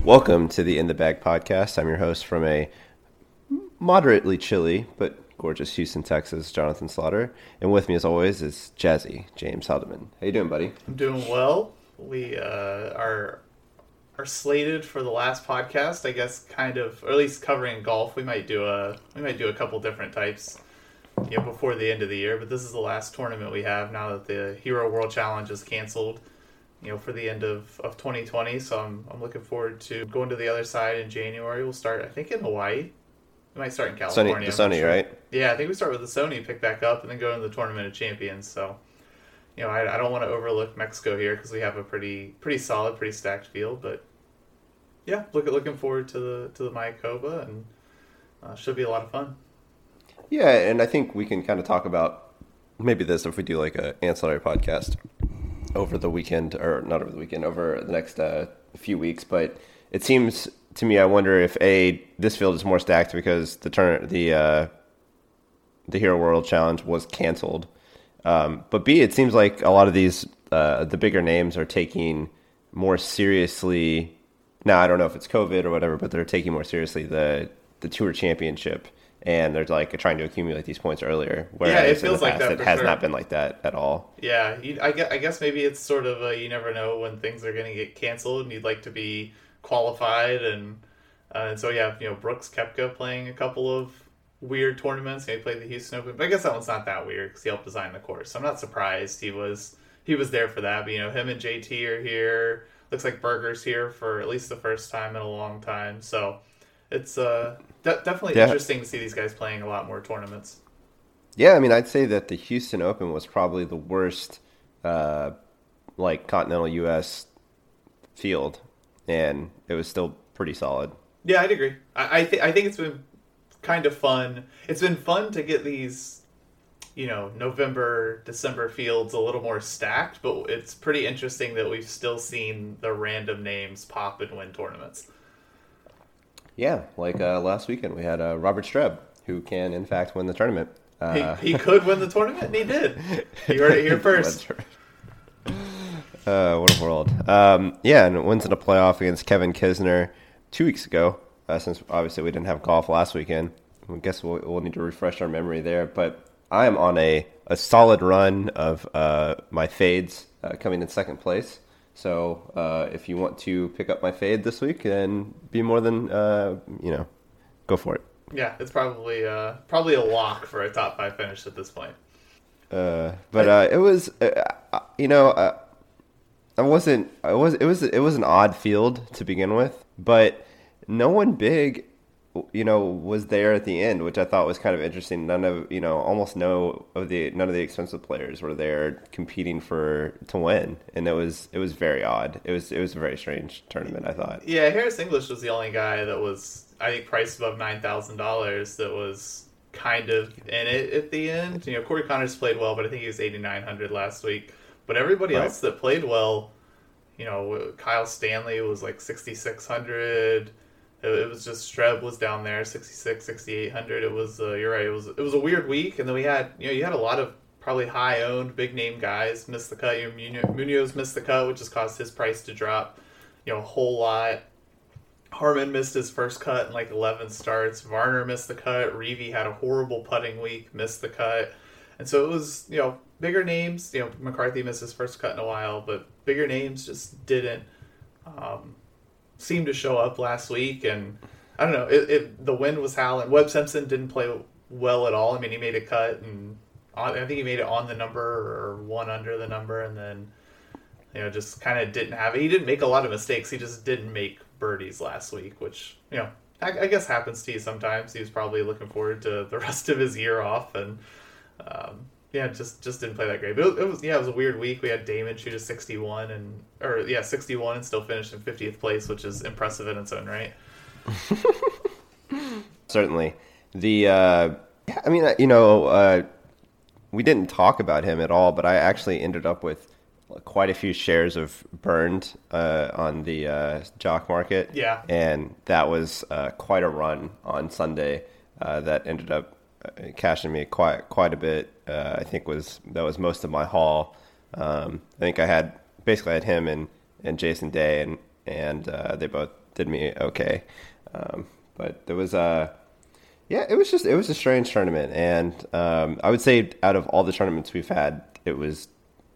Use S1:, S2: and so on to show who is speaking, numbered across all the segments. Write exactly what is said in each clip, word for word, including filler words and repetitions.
S1: Welcome to the In the Bag podcast. I'm your host from a moderately chilly but gorgeous Houston, Texas, Jonathan Slaughter. And with me, as always, is Jazzy, James Haldeman. How you doing, buddy?
S2: I'm doing well. We uh, are are slated for the last podcast, I guess, kind of, or at least covering golf. We might do a we might do a couple different types, you know, before the end of the year. But this is the last tournament we have now that the Hero World Challenge is canceled, you know, for the end of, of twenty twenty. So I'm I'm looking forward to going to the other side in January. We'll start, I think, in Hawaii. We might start in California.
S1: Sony, the Sony,
S2: sure.
S1: right?
S2: Yeah, I think we start with the Sony, pick back up, and then go into the Tournament of Champions. So, you know, I, I don't want to overlook Mexico here because we have a pretty pretty solid, pretty stacked field. But yeah, look looking forward to the to the Mayakoba, and uh, should be a lot of fun.
S1: Yeah, and I think we can kind of talk about maybe this if we do like a ancillary podcast over the weekend, or not over the weekend, over the next uh, few weeks. But it seems to me, I wonder if a this field is more stacked because the turn the uh, the Hero World Challenge was canceled. Um, but B, it seems like a lot of these uh, the bigger names are taking more seriously. Now I don't know if it's COVID or whatever, but they're taking more seriously the the Tour Championship, and they're like trying to accumulate these points earlier. Whereas
S2: yeah, it feels
S1: in the
S2: like
S1: past,
S2: that.
S1: It has
S2: sure.
S1: not been like that at all.
S2: Yeah, you, I guess I guess maybe it's sort of a, you never know when things are going to get canceled, and you'd like to be qualified, and uh, and so yeah, you know, Brooks Koepka playing a couple of weird tournaments. He played the Houston Open, but I guess that one's not that weird because he helped design the course. So I'm not surprised he was he was there for that. But you know, him and J T are here. Looks like Berger's here for at least the first time in a long time. So it's uh, de- definitely
S1: yeah.
S2: interesting to see these guys playing a lot more tournaments.
S1: Yeah, I mean, I'd say that the Houston Open was probably the worst, uh, like continental U S field, and it was still pretty solid.
S2: Yeah, I'd agree. I I, th- I think it's been kind of fun. It's been fun to get these, you know, November, December fields a little more stacked, but it's pretty interesting that we've still seen the random names pop and win tournaments.
S1: Yeah, like uh, last weekend we had uh, Robert Streb, who can in fact win the tournament. Uh,
S2: he, he could win the tournament, and he did. You heard it here first.
S1: uh, what a world. Um, yeah, and wins in a playoff against Kevin Kisner two weeks ago, uh, since obviously we didn't have golf last weekend. I guess we'll, we'll need to refresh our memory there, but I am on a, a solid run of uh, my fades uh, coming in second place. So uh, if you want to pick up my fade this week, then be more than, uh, you know, go for it.
S2: Yeah, it's probably uh, probably a lock for a top five finish at this point.
S1: Uh, but uh, it was, uh, you know, uh, I wasn't, I was, it was, it was an odd field to begin with, but no one big, you know, was there at the end, which I thought was kind of interesting. None of, you know, almost no of the, none of the expensive players were there competing for, to win. And it was, it was very odd. It was, it was a very strange tournament, I thought.
S2: Yeah, Harris English was the only guy that was, I think, priced above nine thousand dollars that was kind of in it at the end. You know, Corey Connors played well, but I think he was eighty-nine hundred last week. But everybody
S1: Right.
S2: else that played well, you know, Kyle Stanley was like sixty-six hundred. It, it was just Streb was down there, sixty-six, sixty-eight hundred. It was, uh, you're right, it was it was a weird week. And then we had, you know, you had a lot of probably high-owned, big-name guys miss the cut. You know, Munoz missed the cut, which has caused his price to drop, you know, a whole lot. Harman missed his first cut in like eleven starts. Varner missed the cut. Reavie had a horrible putting week, missed the cut. And so it was, you know, bigger names. You know, McCarthy missed his first cut in a while, but bigger names just didn't um, seem to show up last week. And I don't know, it, it the wind was howling. Webb Simpson didn't play well at all. I mean, he made a cut, and on, I think he made it on the number or one under the number, and then, you know, just kind of didn't have it. He didn't make a lot of mistakes. He just didn't make birdies last week, which, you know, I, I guess happens to you sometimes. He was probably looking forward to the rest of his year off, and um, yeah, just just didn't play that great. But it, it was yeah, it was a weird week. We had Damon shoot a sixty-one and or yeah, sixty-one and still finished in fiftieth place, which is impressive in its own right.
S1: Certainly, the uh, I mean, you know, uh, we didn't talk about him at all, but I actually ended up with quite a few shares of burned uh, on the uh, jock market.
S2: Yeah.
S1: And that was uh, quite a run on Sunday uh, that ended up uh, cashing me quite quite a bit. Uh, I think was that was most of my haul. Um, I think I had basically I had him and, and Jason Day, and and uh, they both did me okay. Um, but there was a, yeah, it was just, it was a strange tournament. And um, I would say out of all the tournaments we've had, it was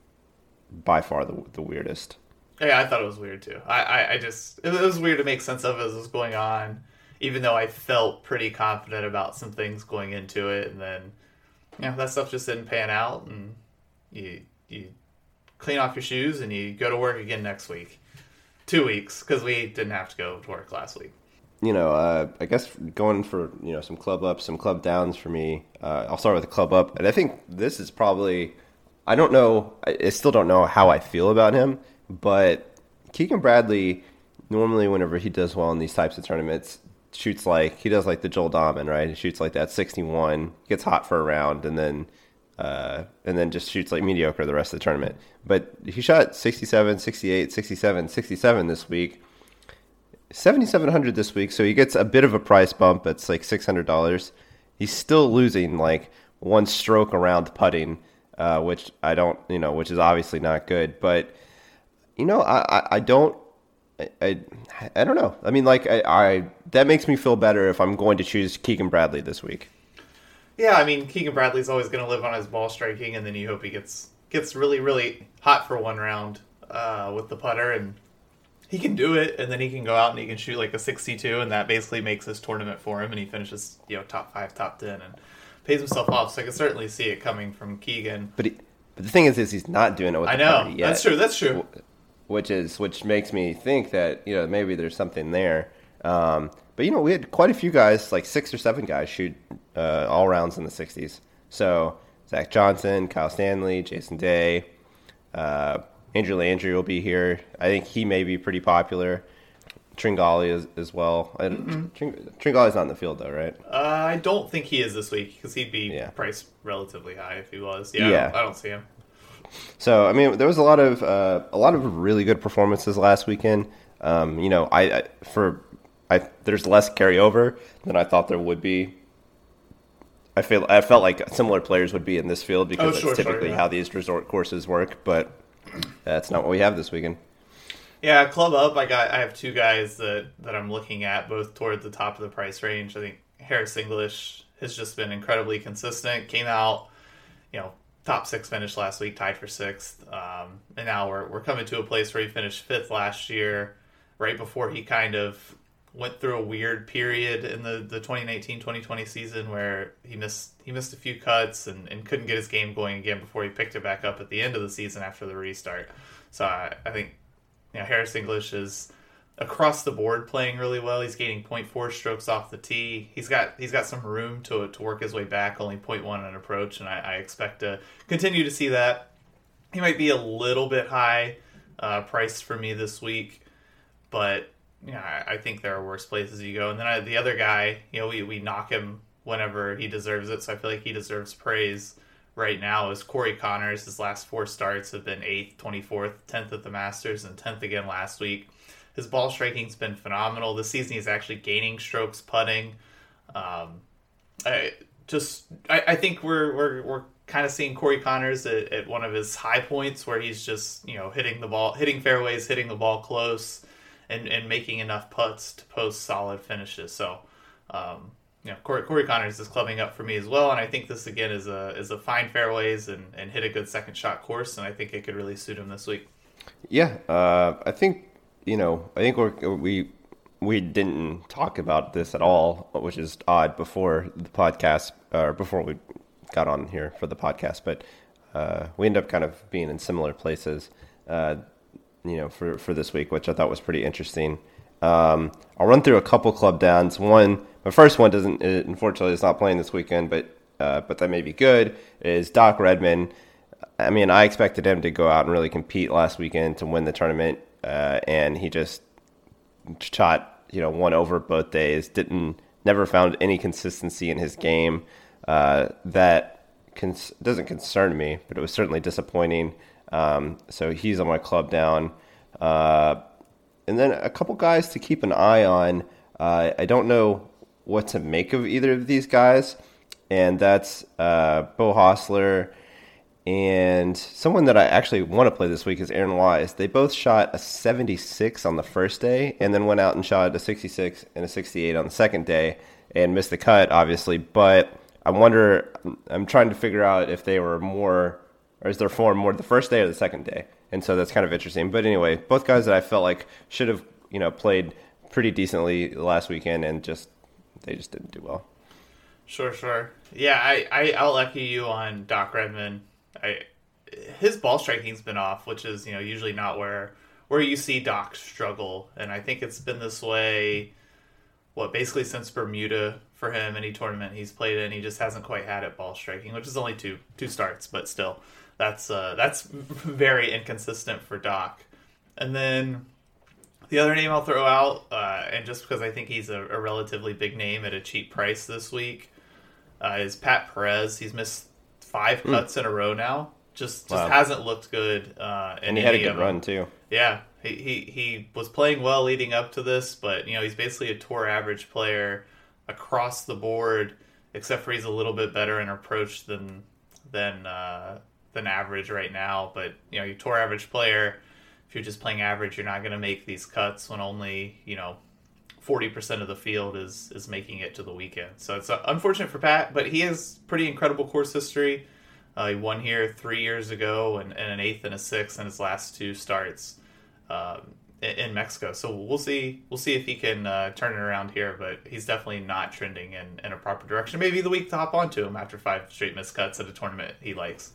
S1: by far the, the weirdest.
S2: Yeah, I thought it was weird too. I, I, I just, it was weird to make sense of as it was going on, even though I felt pretty confident about some things going into it. And then, you know, that stuff just didn't pan out. And you, you clean off your shoes and you go to work again next week. Two weeks, because we didn't have to go to work last week.
S1: You know, uh, I guess going for, you know, some club ups, some club downs for me. Uh, I'll start with the club up. And I think this is probably, I don't know, I still don't know how I feel about him, but Keegan Bradley, normally whenever he does well in these types of tournaments, shoots like, he does like the Joel Dahman, right? He shoots like that sixty-one, gets hot for a round, and then uh, and then just shoots like mediocre the rest of the tournament. But he shot sixty-seven, sixty-eight, sixty-seven, sixty-seven this week. seventy-seven hundred this week, so he gets a bit of a price bump. It's like six hundred dollars. He's still losing like one stroke around putting, uh, which I don't, you know, which is obviously not good. But, you know, I, I, I don't, I, I, I don't know. I mean, like, I, I, that makes me feel better if I'm going to choose Keegan Bradley this week.
S2: Yeah, I mean, Keegan Bradley's always going to live on his ball striking, and then you hope he gets gets really, really hot for one round uh, with the putter, and he can do it, and then he can go out and he can shoot like a sixty-two, and that basically makes this tournament for him, and he finishes, you know, top five, top ten, and pays himself off. So I can certainly see it coming from Keegan.
S1: But he, but the thing is, is he's not doing it with
S2: I
S1: the
S2: know
S1: putter yet,
S2: that's true. That's true.
S1: Which is which makes me think that, you know, maybe there's something there. Um, but you know, we had quite a few guys, like six or seven guys, shoot uh, all rounds in the sixties. So Zach Johnson, Kyle Stanley, Jason Day. Uh, Andrew Landry will be here. I think he may be pretty popular. Tringali as, as well. Mm-hmm. Tring, Tringali's not in the field, though, right?
S2: Uh, I don't think he is this week, because he'd be yeah. priced relatively high if he was. Yeah, yeah. I, don't, I don't see him.
S1: So, I mean, there was a lot of uh, a lot of really good performances last weekend. Um, you know, I, I for I there's less carryover than I thought there would be. I feel I felt like similar players would be in this field because
S2: oh, sure,
S1: that's typically
S2: sure, yeah.
S1: how these resort courses work, but that's not what we have this weekend.
S2: Yeah, club up. I got. I have two guys that, that I'm looking at, both towards the top of the price range. I think Harris English has just been incredibly consistent. Came out, you know, top six finish last week, tied for sixth, um, and now we're we're coming to a place where he finished fifth last year, right before he kind of went through a weird period in the, the twenty nineteen twenty twenty season where he missed he missed a few cuts and, and couldn't get his game going again before he picked it back up at the end of the season after the restart. So I, I think, you know, Harris English is across the board playing really well. He's gaining point four strokes off the tee. He's got he's got some room to to work his way back, only point one on approach, and I, I expect to continue to see that. He might be a little bit high uh, priced for me this week, but yeah, I, I think there are worse places you go. And then I, the other guy, you know, we, we knock him whenever he deserves it, so I feel like he deserves praise right now, is Corey Connors. His last four starts have been eighth, twenty-fourth, tenth at the Masters, and tenth again last week. His ball striking's been phenomenal. This season he's actually gaining strokes putting. Um, I just I, I think we're we're we're kind of seeing Corey Connors at, at one of his high points where he's just, you know, hitting the ball, hitting fairways, hitting the ball close, and, and making enough putts to post solid finishes. So, um, you know, Corey, Corey Connors is clubbing up for me as well, and I think this again is a is a fine fairways and, and hit a good second shot course, and I think it could really suit him this week.
S1: Yeah, uh, I think you know, I think we're, we we didn't talk about this at all, which is odd before the podcast or before we got on here for the podcast, but uh, we end up kind of being in similar places. Uh, you know, for, for this week, which I thought was pretty interesting. Um, I'll run through a couple club downs. One, my first one doesn't, it, unfortunately, it's not playing this weekend, but uh, but that may be good, is Doc Redman. I mean, I expected him to go out and really compete last weekend to win the tournament, uh, and he just shot, you know, one over both days, didn't, never found any consistency in his game. Uh, that cons- doesn't concern me, but it was certainly disappointing. Um, so he's on my club down. Uh, and then a couple guys to keep an eye on. Uh, I don't know what to make of either of these guys. And that's uh, Beau Hossler And someone that I actually want to play this week is Aaron Wise. They both shot a seventy-six on the first day and then went out and shot a sixty-six and a sixty-eight on the second day and missed the cut, obviously. But I wonder, I'm trying to figure out if they were more, or is their form more the first day or the second day? And so that's kind of interesting. But anyway, both guys that I felt like should have, you know, played pretty decently last weekend and just, they just didn't do well.
S2: Sure, sure. Yeah, I, I, I'll echo you on Doc Redman. I, his ball striking's been off, which is, you know, usually not where where you see Doc struggle. And I think it's been this way, what, basically since Bermuda for him. Any tournament he's played in, he just hasn't quite had it ball striking, which is only two two starts, but still, that's uh, that's very inconsistent for Doc. And then the other name I'll throw out, uh, and just because I think he's a, a relatively big name at a cheap price this week, uh, is Pat Perez. He's missed five cuts mm. in a row now. Just just wow. hasn't looked good. Uh,
S1: and he had a good run too.
S2: Yeah, he, he he was playing well leading up to this, but you know he's basically a tour average player across the board, except for he's a little bit better in approach than than uh, than average right now. But you know, your tour average player, if you're just playing average, you're not going to make these cuts when only you know forty percent of the field is is making it to the weekend. So it's uh, unfortunate for Pat, but he has pretty incredible course history. Uh, he won here three years ago and, and an eighth and a sixth in his last two starts um, in, in Mexico. So we'll see we'll see if he can uh, turn it around here, but he's definitely not trending in, in a proper direction. Maybe the week to hop onto him after five straight missed cuts at a tournament he likes.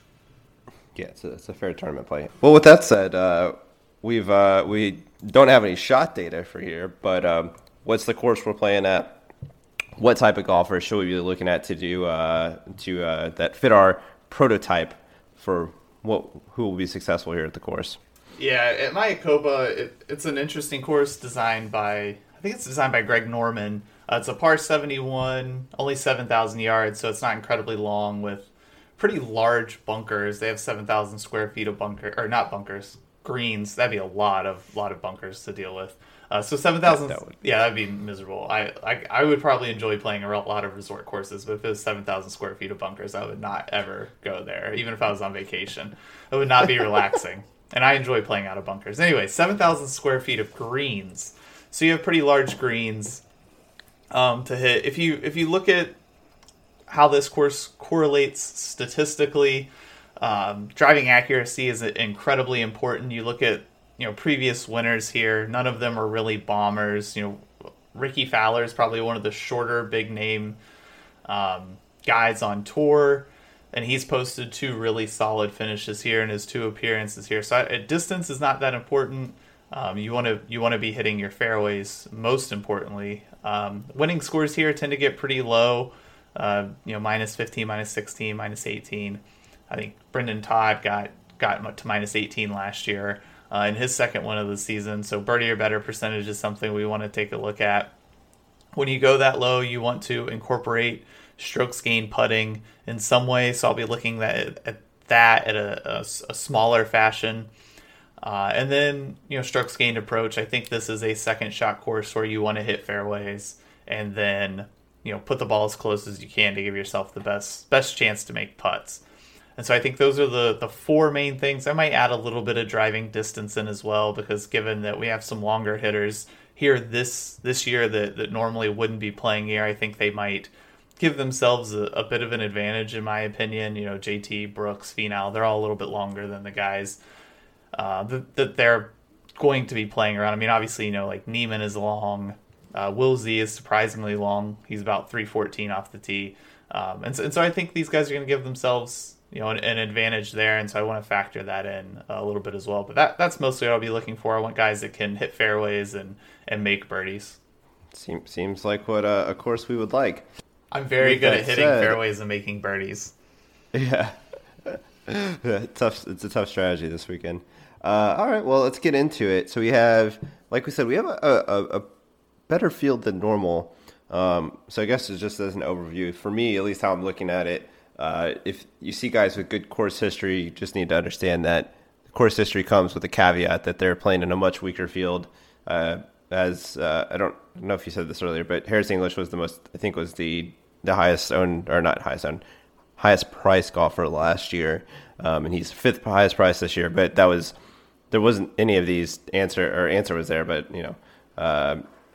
S1: Yeah, it's a, it's a fair tournament play. Well, with that said, uh, we've uh, we don't have any shot data for here, but um, what's the course we're playing at? What type of golfers should we be looking at to do uh, to uh, that fit our prototype for what who will be successful here at the course?
S2: Yeah, at Mayakoba, it, it's an interesting course designed by I think it's designed by Greg Norman. Uh, it's a par seventy-one, only seven thousand yards, so it's not incredibly long with pretty large bunkers. They have seven thousand square feet of bunker or not bunkers, greens. That'd be a lot of lot of bunkers to deal with. Uh, so seven thousand, that would, yeah, that'd be miserable. I, I I would probably enjoy playing a lot of resort courses, but if it was seven thousand square feet of bunkers, I would not ever go there, even if I was on vacation. It would not be relaxing. And I enjoy playing out of bunkers. Anyway, seven thousand square feet of greens. So you have pretty large greens um, to hit. If you if you look at how this course correlates statistically, um, driving accuracy is incredibly important. You look at you know, previous winners here, none of them are really bombers. You know, Ricky Fowler is probably one of the shorter, big name um, guys on tour, and he's posted two really solid finishes here in his two appearances here. So uh, distance is not that important. Um, you want to you want to be hitting your fairways most importantly. Um, winning scores here tend to get pretty low. Uh, you know, minus fifteen, minus sixteen, minus eighteen. I think Brendan Todd got got to minus eighteen last year. Uh, in his second win of the season. So birdie or better percentage is something we want to take a look at. When you go that low, you want to incorporate strokes gained putting in some way. So I'll be looking at, at that at a, a, a smaller fashion. Uh, and then, you know, strokes gained approach. I think this is a second shot course where you want to hit fairways and then, you know, put the ball as close as you can to give yourself the best best chance to make putts. And so I think those are the, the four main things. I might add a little bit of driving distance in as well, because given that we have some longer hitters here this this year that, that normally wouldn't be playing here, I think they might give themselves a, a bit of an advantage, in my opinion. You know, J T, Brooks, Finau, they're all a little bit longer than the guys uh, that, that they're going to be playing around. I mean, obviously, you know, like Neiman is long. Uh, Will Z is surprisingly long. He's about three fourteen off the tee. Um, and, so, and so I think these guys are going to give themselves you know, an, an advantage there, and so I want to factor that in a little bit as well. But that that's mostly what I'll be looking for. I want guys that can hit fairways and, and make birdies.
S1: Seems seems like what uh, a course we would like.
S2: I'm very With good at hitting said, fairways and making birdies.
S1: Yeah. tough. It's a tough strategy this weekend. Uh, all right, well, let's get into it. So we have, like we said, we have a, a, a better field than normal. Um, so I guess it's just as an overview. For me, at least how I'm looking at it, Uh, if you see guys with good course history, you just need to understand that course history comes with a caveat that they're playing in a much weaker field. Uh, as uh, I don't know if you said this earlier, but Harris English was the most, I think, was the the highest owned, or not highest owned, highest price golfer last year, um, and he's fifth highest price this year. But that was there wasn't any of these answer or answer was there, but you know, uh,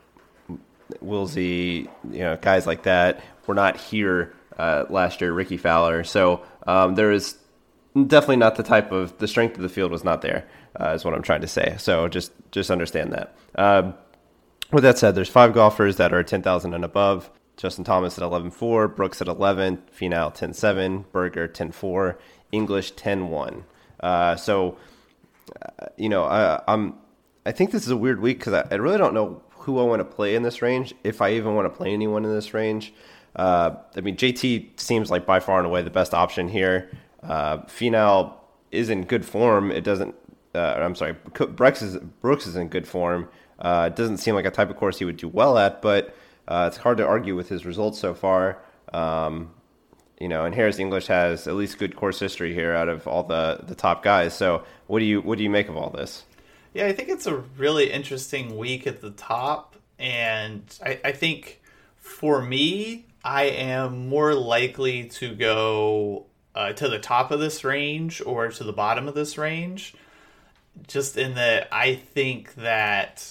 S1: Willsey, you know, guys like that were not here uh, last year. Ricky Fowler, so um, there is definitely not the type of the strength of the field was not there. Uh, is what I'm trying to say. So just just understand that. Um, with that said, there's five golfers that are ten thousand and above. Justin Thomas at eleven four, Brooks at eleven, Finau ten seven, Berger ten four, English ten one. Uh, so, uh, you know, I, I'm I think this is a weird week because I, I really don't know who I want to play in this range, if I even want to play anyone in this range. Uh, I mean, J T seems like by far and away the best option here. Uh, Finau is in good form. It doesn't. Uh, I'm sorry, Brooks is Brooks is in good form. Uh, it doesn't seem like a type of course he would do well at, but uh, it's hard to argue with his results so far. Um, you know, and Harris English has at least good course history here out of all the, the top guys. So, what do you what do you make of all this?
S2: Yeah, I think it's a really interesting week at the top, and I, I think for me, I am more likely to go uh, to the top of this range or to the bottom of this range. Just in that I think that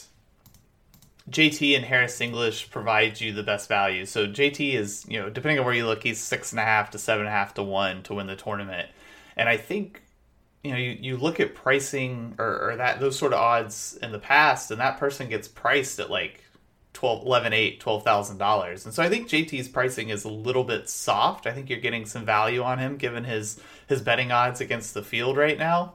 S2: J T and Harris English provide you the best value. So J T is, you know, depending on where you look, he's six and a half to seven and a half to one to win the tournament. And I think, you know, you, you look at pricing or, or that those sort of odds in the past, and that person gets priced at like twelve, eleven, eight, twelve thousand dollars. And so I think J T's pricing is a little bit soft. I think you're getting some value on him given his his betting odds against the field right now.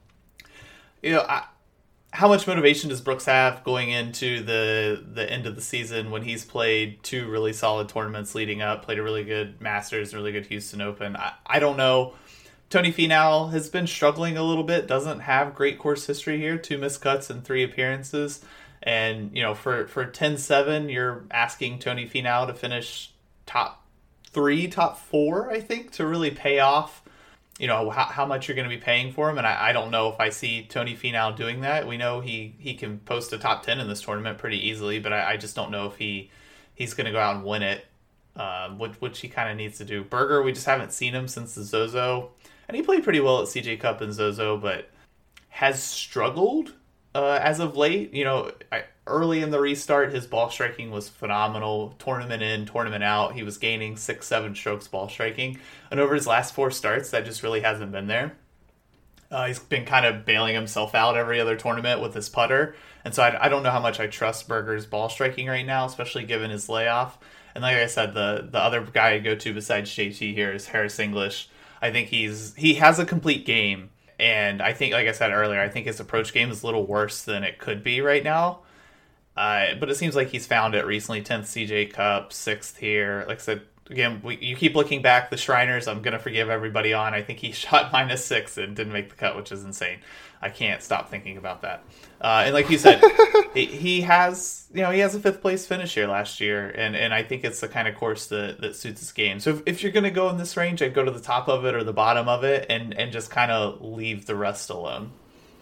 S2: You know, I, how much motivation does Brooks have going into the the end of the season when he's played two really solid tournaments leading up, played a really good Masters, really good Houston Open? I, I don't know. Tony Finau has been struggling a little bit, doesn't have great course history here, two missed cuts and three appearances. And, you know, for, for ten seven, you're asking Tony Finau to finish top three, top four, I think, to really pay off, you know, how, how much you're going to be paying for him. And I, I don't know if I see Tony Finau doing that. We know he, he can post a top ten in this tournament pretty easily, but I, I just don't know if he he's going to go out and win it, um, which, which he kind of needs to do. Berger, we just haven't seen him since the Zozo. And he played pretty well at C J Cup and Zozo, but has struggled uh, as of late. You know, I, early in the restart, his ball striking was phenomenal. Tournament in, tournament out, he was gaining six, seven strokes ball striking. And over his last four starts, that just really hasn't been there. Uh, he's been kind of bailing himself out every other tournament with his putter. And so I, I don't know how much I trust Berger's ball striking right now, especially given his layoff. And like I said, the, the other guy I go to besides J T here is Harris English. I think he's he has a complete game. And I think, like I said earlier, I think his approach game is a little worse than it could be right now. Uh, but it seems like he's found it recently. tenth C J Cup, sixth here. Like I said, again, we, you keep looking back. The Shriners, I'm going to forgive everybody on. I think he shot minus six and didn't make the cut, which is insane. I can't stop thinking about that. Uh, and like you said, he, he has, you know, he has a fifth place finish here last year. And, and I think it's the kind of course that, that suits his game. So if, if you're going to go in this range, I'd go to the top of it or the bottom of it and, and just kind of leave the rest alone.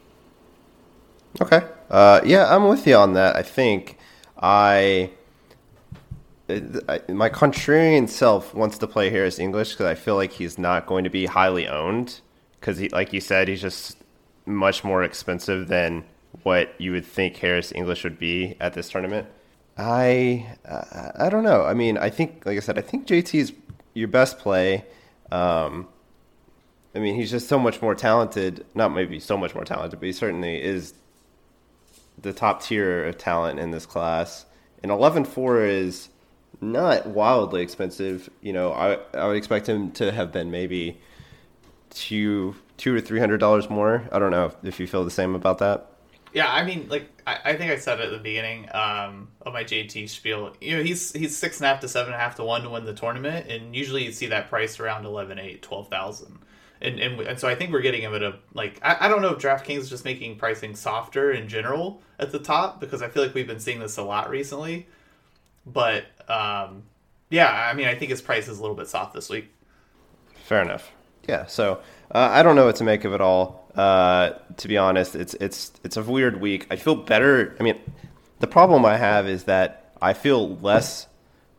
S1: Okay. Uh, yeah, I'm with you on that. I think I, I my contrarian self wants to play Harris English because I feel like he's not going to be highly owned because, he, like you said, he's just much more expensive than what you would think Harris English would be at this tournament. I I, I don't know. I mean, I think, like I said, I think J T is your best play. Um, I mean, he's just so much more talented. Not maybe so much more talented, but he certainly is the top tier of talent in this class. And eleven four is not wildly expensive. You know, I I would expect him to have been maybe two two or three hundred dollars more. I don't know if, if you feel the same about that.
S2: Yeah, I mean, like I, I think I said it at the beginning um, of my J T spiel. You know, he's he's six and a half to seven and a half to one to win the tournament, and usually you see that price around eleven eight, twelve thousand. And, and and so I think we're getting him at a, like, I, I don't know if DraftKings is just making pricing softer in general at the top, because I feel like we've been seeing this a lot recently. But, um, yeah, I mean, I think his price is a little bit soft this week.
S1: Fair enough. Yeah, so uh, I don't know what to make of it all. Uh, to be honest, it's it's it's a weird week. I feel better. I mean, the problem I have is that I feel less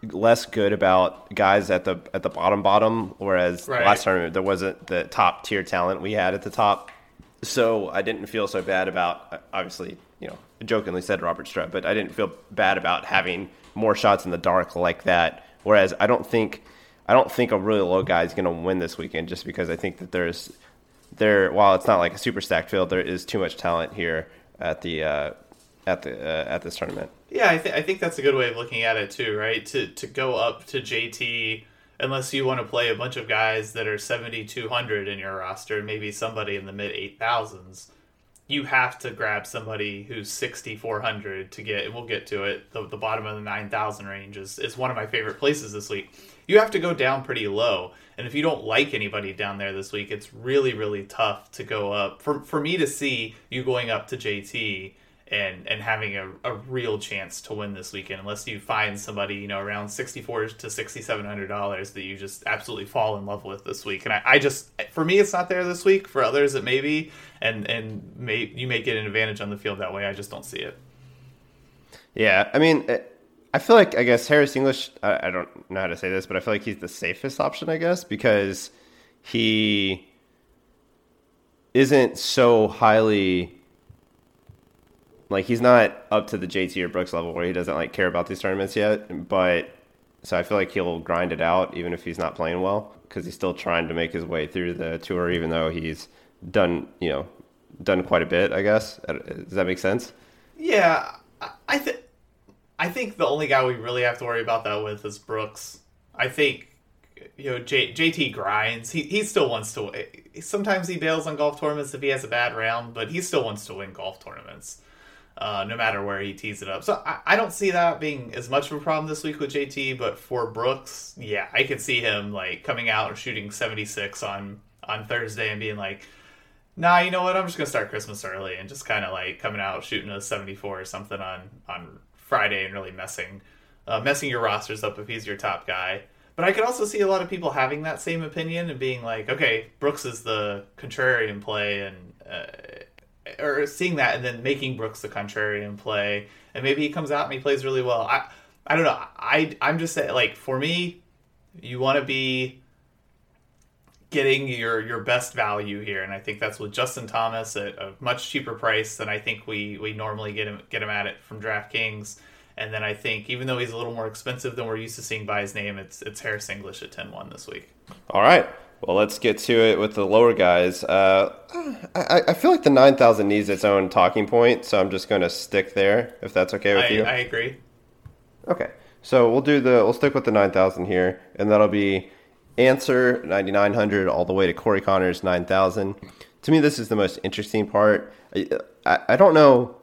S1: less good about guys at the at the bottom bottom, whereas
S2: right.
S1: last tournament there wasn't the top tier talent we had at the top. So I didn't feel so bad about, obviously, you know, I jokingly said Robert Streb, but I didn't feel bad about having more shots in the dark like that. Whereas I don't think I don't think a really low guy is going to win this weekend, just because I think that there's there while it's not like a super stacked field, there is too much talent here at the uh, at the uh, at this tournament.
S2: Yeah, I, th- I think that's a good way of looking at it too, right? To to go up to J T, unless you want to play a bunch of guys that are seventy-two hundred in your roster, maybe somebody in the mid eight thousands, you have to grab somebody who's sixty-four hundred to get, and we'll get to it, the, the bottom of the nine thousand range is, is one of my favorite places this week. You have to go down pretty low, and if you don't like anybody down there this week, it's really, really tough to go up. For, for me to see you going up to J T and and having a, a real chance to win this weekend, unless you find somebody, you know, around sixty-four to sixty-seven hundred dollars that you just absolutely fall in love with this week. And I, I just, for me, it's not there this week. For others, it may be, and and may you may get an advantage on the field that way. I just don't see it.
S1: Yeah, I mean, I feel like, I guess Harris English, I, I don't know how to say this, but I feel like he's the safest option, I guess, because he isn't so highly. Like, he's not up to the J T or Brooks level where he doesn't, like, care about these tournaments yet. But, so I feel like he'll grind it out even if he's not playing well, because he's still trying to make his way through the tour, even though he's done, you know, done quite a bit, I guess. Does that make sense?
S2: Yeah, I, th- I think the only guy we really have to worry about that with is Brooks. I think, you know, J- JT grinds. He, he still wants to win. Sometimes he bails on golf tournaments if he has a bad round, but he still wants to win golf tournaments. Uh, no matter where he tees it up. So I, I don't see that being as much of a problem this week with J T, but for Brooks, yeah, I could see him like coming out or shooting seventy-six on, on Thursday and being like, nah, you know what, I'm just going to start Christmas early, and just kind of like coming out shooting a seventy-four or something on, on Friday and really messing, uh, messing your rosters up if he's your top guy. But I could also see a lot of people having that same opinion and being like, okay, Brooks is the contrarian play, and uh, or seeing that and then making Brooks the contrarian play, and maybe he comes out and he plays really well. I I don't know. I I'm just saying, like, for me, you want to be getting your your best value here, and I think that's with Justin Thomas at a much cheaper price than I think we we normally get him get him at it from DraftKings. And then I think, even though he's a little more expensive than we're used to seeing by his name, it's it's Harris English at ten one this week.
S1: All right. Well, let's get to it with the lower guys. Uh, I, I feel like the nine thousand needs its own talking point, so I'm just going to stick there, if that's okay with
S2: I,
S1: you.
S2: I agree.
S1: Okay. So we'll do the we'll stick with the nine thousand here, and that'll be Answer ninety-nine hundred all the way to Corey Connors nine thousand. To me, this is the most interesting part. I, I, I don't know.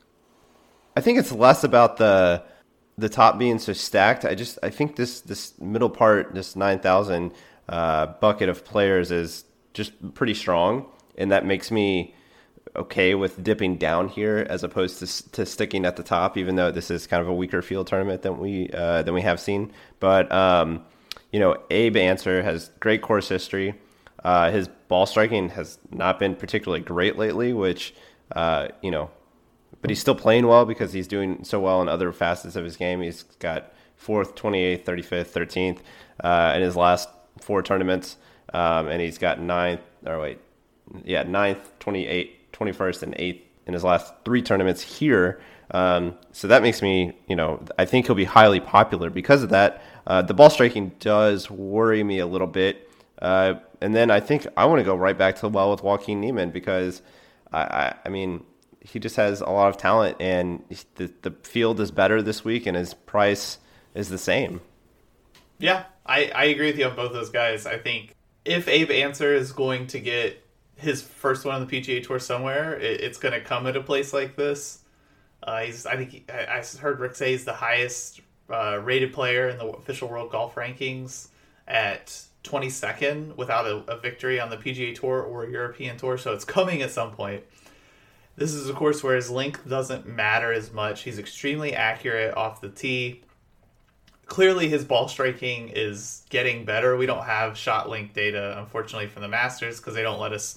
S1: I think it's less about the the top being so stacked. I just I think this this middle part, this nine thousand uh, bucket of players is just pretty strong, and that makes me okay with dipping down here as opposed to to sticking at the top, even though this is kind of a weaker field tournament than we uh, than we have seen. But um, you know, Abe Answer has great course history. Uh, his ball striking has not been particularly great lately, which uh, you know. But he's still playing well because he's doing so well in other facets of his game. He's got fourth, twenty-eighth, thirty-fifth, thirteenth uh, in his last four tournaments. Um, and he's got ninth, or wait, yeah, ninth, twenty-eighth, twenty-first, and eighth in his last three tournaments here. Um, so that makes me, you know, I think he'll be highly popular because of that. Uh, the ball striking does worry me a little bit. Uh, and then I think I want to go right back to well with Joaquin Niemann because, I, I, I mean, he just has a lot of talent, and the the field is better this week, and his price is the same.
S2: Yeah, I, I agree with you on both those guys. I think if Abe Answer is going to get his first one on the P G A Tour somewhere, it, it's going to come at a place like this. Uh, he's I think he, I, I heard Rick say he's the highest uh, rated player in the official World Golf Rankings at twenty-second without a, a victory on the P G A Tour or European Tour, so it's coming at some point. This is a course where his length doesn't matter as much. He's extremely accurate off the tee. Clearly, his ball striking is getting better. We don't have shot length data, unfortunately, from the Masters because they don't let us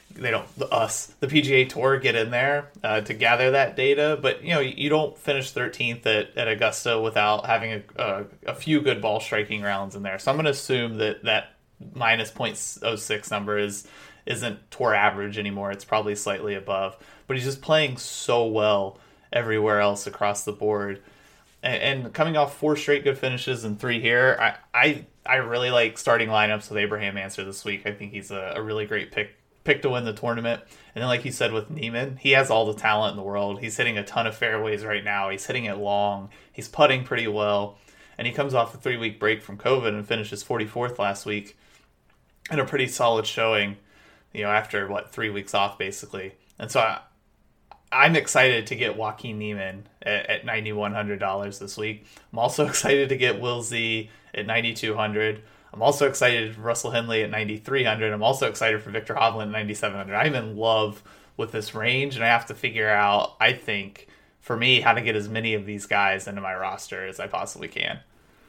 S2: they don't us the P G A Tour get in there uh, to gather that data, but you know you don't finish thirteenth at, at Augusta without having a, a, a few good ball striking rounds in there. So I'm going to assume that that minus zero point oh six number is isn't tour average anymore. It's probably slightly above, but he's just playing so well everywhere else across the board, and, and coming off four straight good finishes and three here, I I, I really like starting lineups with Abraham Ancer this week. I think he's a, a really great pick. pick to win the tournament. And then like you said with Niemann, he has all the talent in the world. He's hitting a ton of fairways right now. He's hitting it long. He's putting pretty well. And he comes off a three-week break from COVID and finishes forty-fourth last week and a pretty solid showing, you know, after, what, three weeks off, basically. And so I, I'm excited to get Joaquin Niemann at, at nine thousand one hundred dollars this week. I'm also excited to get Will Z at nine thousand two hundred dollars. I'm also excited for Russell Henley at nine thousand three hundred dollars. I'm also excited for Viktor Hovland at nine thousand seven hundred dollars. I'm in love with this range, and I have to figure out, I think, for me, how to get as many of these guys into my roster as I possibly can.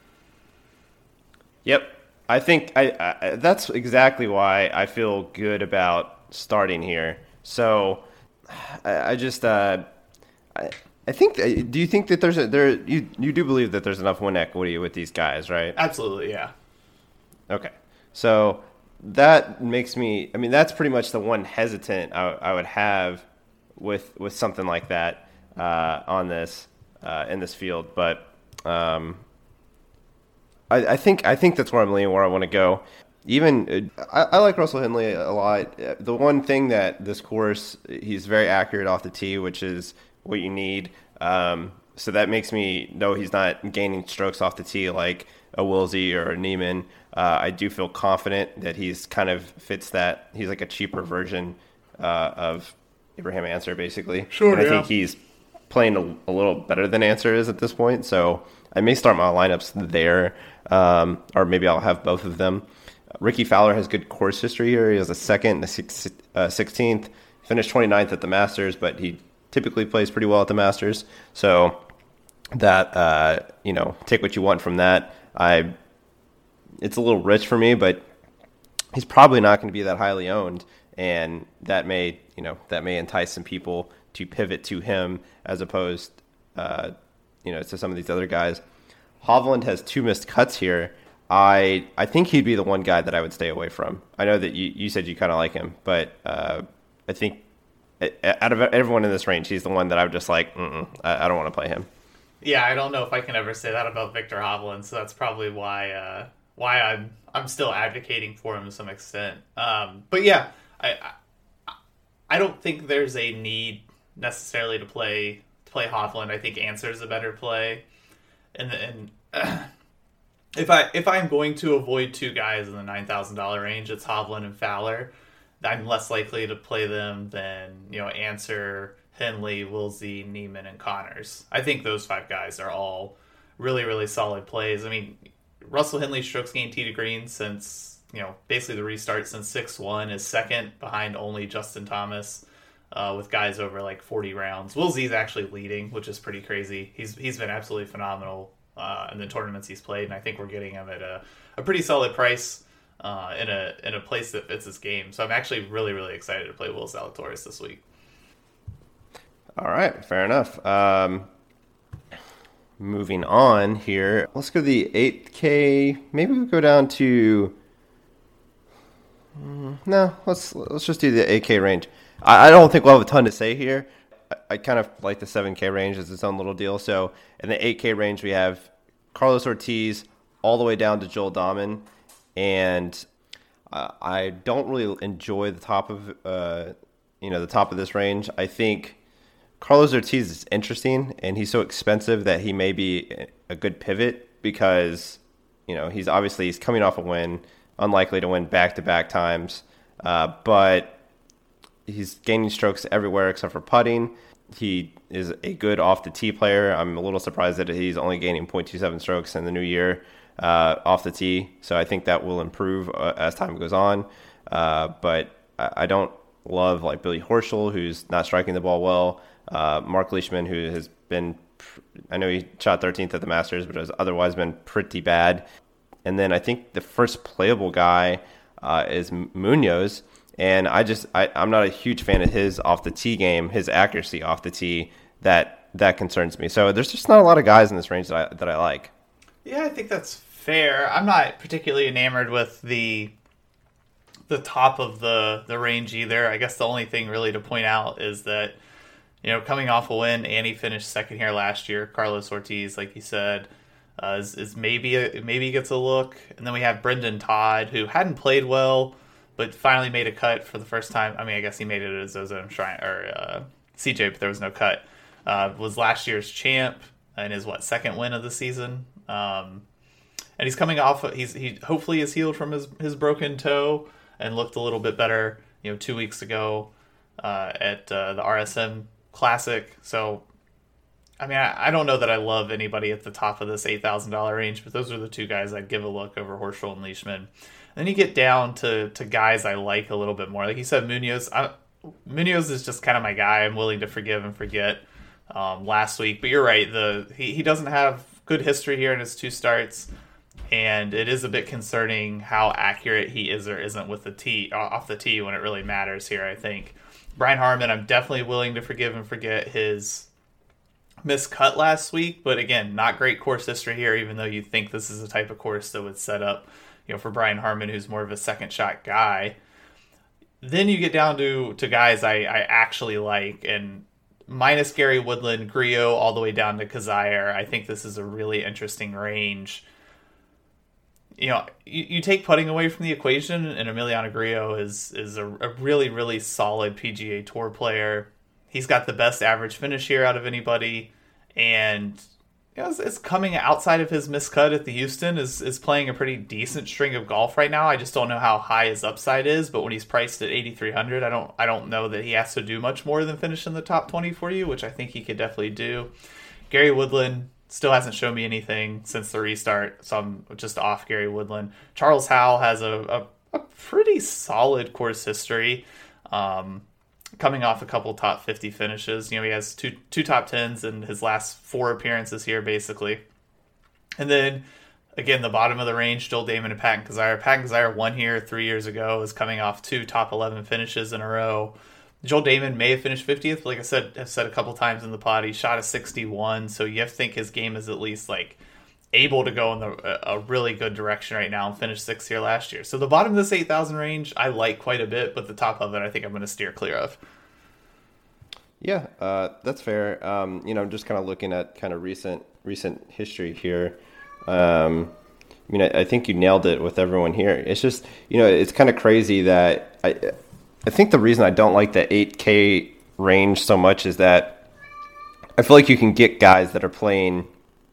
S1: Yep. I think I, I that's exactly why I feel good about starting here. So I, I just uh, I, I think. Do you think that there's a there you you do believe that there's enough win equity with these guys, right?
S2: Absolutely, yeah.
S1: Okay, so that makes me. I mean, that's pretty much the one hesitant I, I would have with with something like that uh, on this uh, in this field. But um, I, I think I think that's where I'm leaning, where I want to go. Even I, I like Russell Henley a lot. The one thing that this course, he's very accurate off the tee, which is what you need. Um, so that makes me know he's not gaining strokes off the tee like a Wilsey or a Niemann. Uh, I do feel confident that he's kind of fits that. He's like a cheaper version uh, of Abraham Ancer, basically.
S2: Sure,
S1: and I
S2: yeah.
S1: think he's playing a, a little better than Ancer is at this point. So I may start my lineups there, um, or maybe I'll have both of them. Ricky Fowler has good course history here. He has a second, a six, uh, sixteenth, finished twenty-ninth at the Masters, but he typically plays pretty well at the Masters. So that, uh, you know, take what you want from that. I, it's a little rich for me, but he's probably not going to be that highly owned, and that may, you know, that may entice some people to pivot to him as opposed, uh, you know, to some of these other guys. Hovland has two missed cuts here. I I think he'd be the one guy that I would stay away from. I know that you, you said you kind of like him, but uh, I think out of everyone in this range, he's the one that I would just like, Mm-mm, I, I don't want to play him.
S2: Yeah, I don't know if I can ever say that about Viktor Hovland, so that's probably why uh, why I'm I'm still advocating for him to some extent. Um, but yeah, I, I I don't think there's a need necessarily to play to play Hovland. I think Ancer's a better play, and and. Uh, If I if I'm going to avoid two guys in the nine thousand dollar range, it's Hovland and Fowler. I'm less likely to play them than, you know, Ancer, Henley, Wilsey, Niemann, and Connors. I think those five guys are all really really solid plays. I mean, Russell Henley's strokes gained tee to green since, you know, basically the restart since six one is second behind only Justin Thomas, uh, with guys over like forty rounds. Wilsey's actually leading, which is pretty crazy. He's he's been absolutely phenomenal. Uh, in the tournaments he's played, and I think we're getting him at a, a pretty solid price uh, in a in a place that fits his game. So I'm actually really, really excited to play Will Zalatoris this week.
S1: All right, fair enough. Um, moving on here, let's go to the eight K. Maybe we'll go down to no. Let's let's just do the eight K range. I, I don't think we'll have a ton to say here. I kind of like the seven K range as its own little deal. So in the eight K range, we have Carlos Ortiz all the way down to Joel Dahman. And uh, I don't really enjoy the top of, uh, you know, the top of this range. I think Carlos Ortiz is interesting, and he's so expensive that he may be a good pivot because, you know, he's obviously he's coming off a win, unlikely to win back-to-back times. Uh, but he's gaining strokes everywhere except for putting. He is a good off-the-tee player. I'm a little surprised that he's only gaining point two seven strokes in the new year uh, off the tee. So I think that will improve uh, as time goes on. Uh, but I don't love like Billy Horschel, who's not striking the ball well. Uh, Mark Leishman, who has been, I know he shot thirteenth at the Masters, but has otherwise been pretty bad. And then I think the first playable guy uh, is Munoz. And I just I, I'm not a huge fan of his off the tee game, his accuracy off the tee. That that concerns me. So there's just not a lot of guys in this range that I that I like.
S2: Yeah, I think that's fair. I'm not particularly enamored with the the top of the, the range either. I guess the only thing really to point out is that, you know, coming off a win, and he finished second here last year. Carlos Ortiz, like you said, uh, is, is maybe a, maybe gets a look. And then we have Brendan Todd, who hadn't played well, but finally made a cut for the first time. I mean, I guess he made it as Ozone Shrine or uh, C J, but there was no cut. Uh, was last year's champ and his what second win of the season. Um, and he's coming off. He's he hopefully is healed from his, his broken toe and looked a little bit better, you know, two weeks ago uh, at uh, the R S M Classic. So, I mean, I, I don't know that I love anybody at the top of this eight thousand dollars range, but those are the two guys I'd give a look over Horschel and Leishman. Then you get down to, to guys I like a little bit more. Like you said, Munoz. I, Munoz is just kind of my guy. I'm willing to forgive and forget um, last week. But you're right. The he, he doesn't have good history here in his two starts. And it is a bit concerning how accurate he is or isn't with the tee, off the tee when it really matters here, I think. Brian Harman, I'm definitely willing to forgive and forget his miscut last week. But again, not great course history here, even though you think this is the type of course that would set up, you know, for Brian Harman, who's more of a second shot guy. Then you get down to, to guys I, I actually like. And minus Gary Woodland, Griot, all the way down to Kazire, I think this is a really interesting range. You know, you, you take putting away from the equation, and Emiliano Griot is is a, a really, really solid P G A Tour player. He's got the best average finish here out of anybody, and you know, it's, it's coming outside of his miscut at the Houston, is is playing a pretty decent string of golf right now. I just don't know how high his upside is, but when he's priced at eighty-three hundred, I don't I don't know that he has to do much more than finish in the top twenty for you, which I think he could definitely do. Gary Woodland still hasn't shown me anything since the restart, so I'm just off Gary Woodland. Charles Howell has a, a, a pretty solid course history, um, coming off a couple top fifty finishes. You know, he has two two top tens in his last four appearances here, basically. And then, again, the bottom of the range, Joel Damon and Patton Kizzire. Patton Kizzire won here three years ago, is coming off two top eleven finishes in a row. Joel Damon may have finished fiftieth. Like I said, I've said a couple times in the pod, he shot a sixty-one, so you have to think his game is at least like able to go in the, a really good direction right now and finish sixth here last year. So the bottom of this eight thousand range, I like quite a bit, but the top of it, I think I'm going to steer clear of.
S1: Yeah, uh, that's fair. Um, you know, I'm just kind of looking at kind of recent recent history here. Um, I mean, I, I think you nailed it with everyone here. It's just, you know, it's kind of crazy that I. I think the reason I don't like the eight K range so much is that I feel like you can get guys that are playing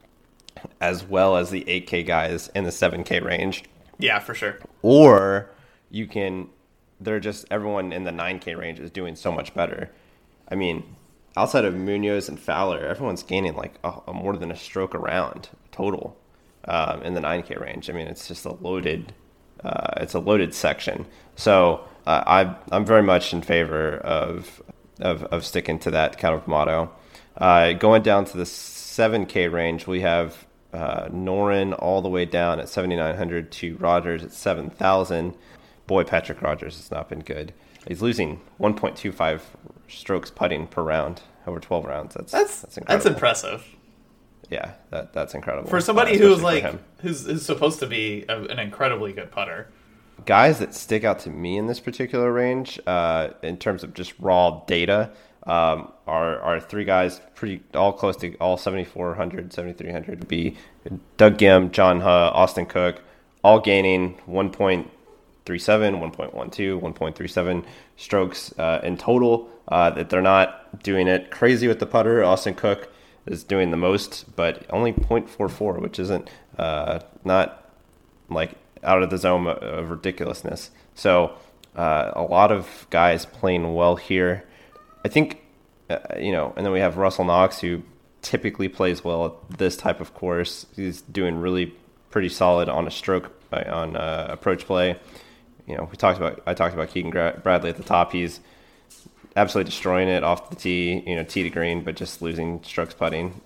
S1: as well as the eight K guys in the seven K range.
S2: Yeah, for sure. Or
S1: you can, they're just, everyone in the nine K range is doing so much better. I mean, outside of Munoz and Fowler, everyone's gaining like a, a more than a stroke around total um, in the nine K range. I mean, it's just a loaded, uh, it's a loaded section. So, Uh, I, I'm very much in favor of, of of sticking to that kind of motto. Uh, going down to the seven K range, we have uh, Noren all the way down at seventy-nine hundred to Rogers at seven thousand. Boy, Patrick Rogers has not been good. He's losing one point two five strokes putting per round over twelve rounds. That's
S2: that's
S1: that's, incredible.
S2: That's impressive.
S1: Yeah, that that's incredible
S2: for somebody uh, who's like who's, who's supposed to be a, an incredibly good putter.
S1: Guys that stick out to me in this particular range, uh, in terms of just raw data, um, are are three guys pretty all close to all seventy-four hundred, seventy-three hundred to be Doug Gim, John Huh, Austin Cook, all gaining one point three seven, one point one two, one point three seven strokes uh, in total. Uh, that they're not doing it crazy with the putter. Austin Cook is doing the most, but only zero point four four, which isn't uh, not like out of the zone of ridiculousness. So uh, a lot of guys playing well here. I think, uh, you know, and then we have Russell Knox, who typically plays well at this type of course. He's doing really pretty solid on a stroke, on uh, approach play. You know, we talked about, I talked about Keegan Bradley at the top. He's absolutely destroying it off the tee, you know, tee to green, but just losing strokes putting.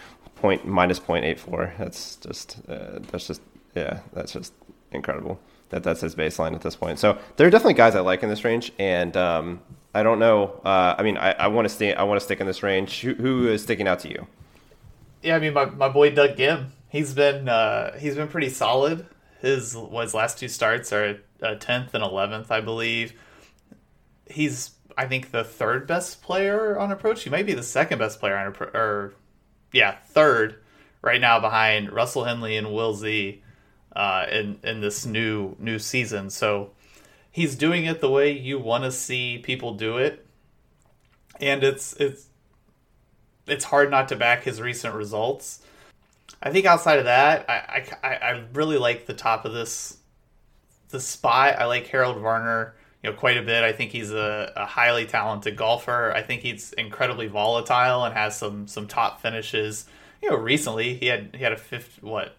S1: Point minus point eight four. That's just, uh, that's just, yeah, that's just incredible. that that's his baseline at this point. So there are definitely guys I like in this range, and um, I don't know. Uh, I mean, I, I want to stay. I want to stick in this range. Who, who is sticking out to you?
S2: Yeah, I mean, my, my boy Doug Gim. He's been uh, he's been pretty solid. His what, his last two starts are tenth and eleventh, I believe. He's I think the third best player on approach. He might be the second best player on approach, or yeah, third right now behind Russell Henley and Will Z uh, in in this new new season. So he's doing it the way you want to see people do it, and it's it's it's hard not to back his recent results. I think outside of that, I I, I really like the top of this the spot. I like Harold Varner, you know, quite a bit. I think he's a, a highly talented golfer. I think he's incredibly volatile and has some some top finishes. You know, recently he had he had a fifth what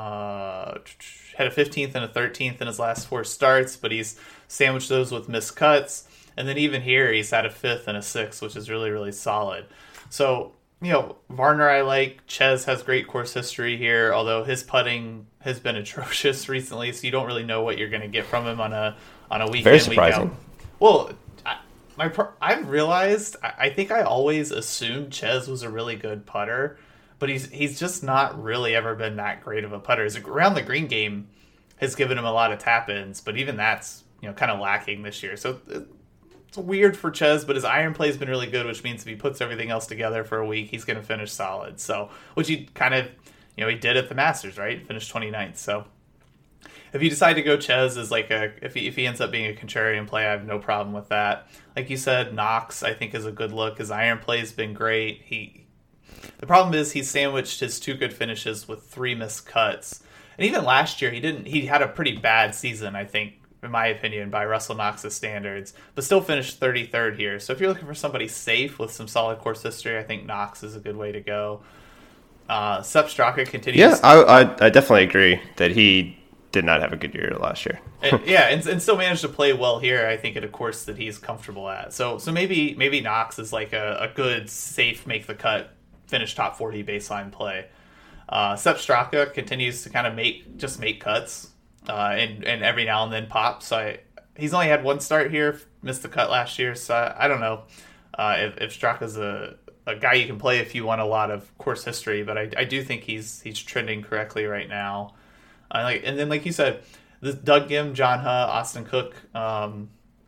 S2: uh had a fifteenth and a thirteenth in his last four starts, but he's sandwiched those with missed cuts, and then even here he's had a fifth and a sixth, which is really really solid. So you know, Varner I like. Ches has great course history here, although his putting has been atrocious recently, so you don't really know what you're going to get from him on a on a week
S1: Very
S2: in,
S1: surprising.
S2: week out. Well, I, my I've realized I, I think I always assumed Ches was a really good putter, but he's he's just not really ever been that great of a putter. His around the green game has given him a lot of tap ins, but even that's you know kind of lacking this year. So it's weird for Ches, but his iron play has been really good, which means if he puts everything else together for a week, he's going to finish solid. So, which he kind of, you know, he did at the Masters, right? He finished twenty-ninth. So, if you decide to go Ches as like a, if he, if he ends up being a contrarian play, I have no problem with that. Like you said, Knox, I think is a good look. His iron play has been great. He, the problem is he's sandwiched his two good finishes with three missed cuts. And even last year, he didn't, he had a pretty bad season, I think, in my opinion, by Russell Knox's standards, but still finished thirty-third here. So if you're looking for somebody safe with some solid course history, I think Knox is a good way to go. Uh, Sepp Straka continues.
S1: Yeah, I, I I definitely agree that he did not have a good year last year.
S2: and, yeah, and, and still managed to play well here, I think, at a course that he's comfortable at. So so maybe maybe Knox is like a, a good, safe, make the cut, finish top forty baseline play. Uh, Sepp Straka continues to kind of make just make cuts. Uh, and, and every now and then pops. So I, he's only had one start here, missed the cut last year. So I, I don't know uh, if, if Straka's a, a guy you can play if you want a lot of course history, but I, I do think he's he's trending correctly right now. I like, and then like you said, this Doug Gim, John Huh, Austin Cook. Um,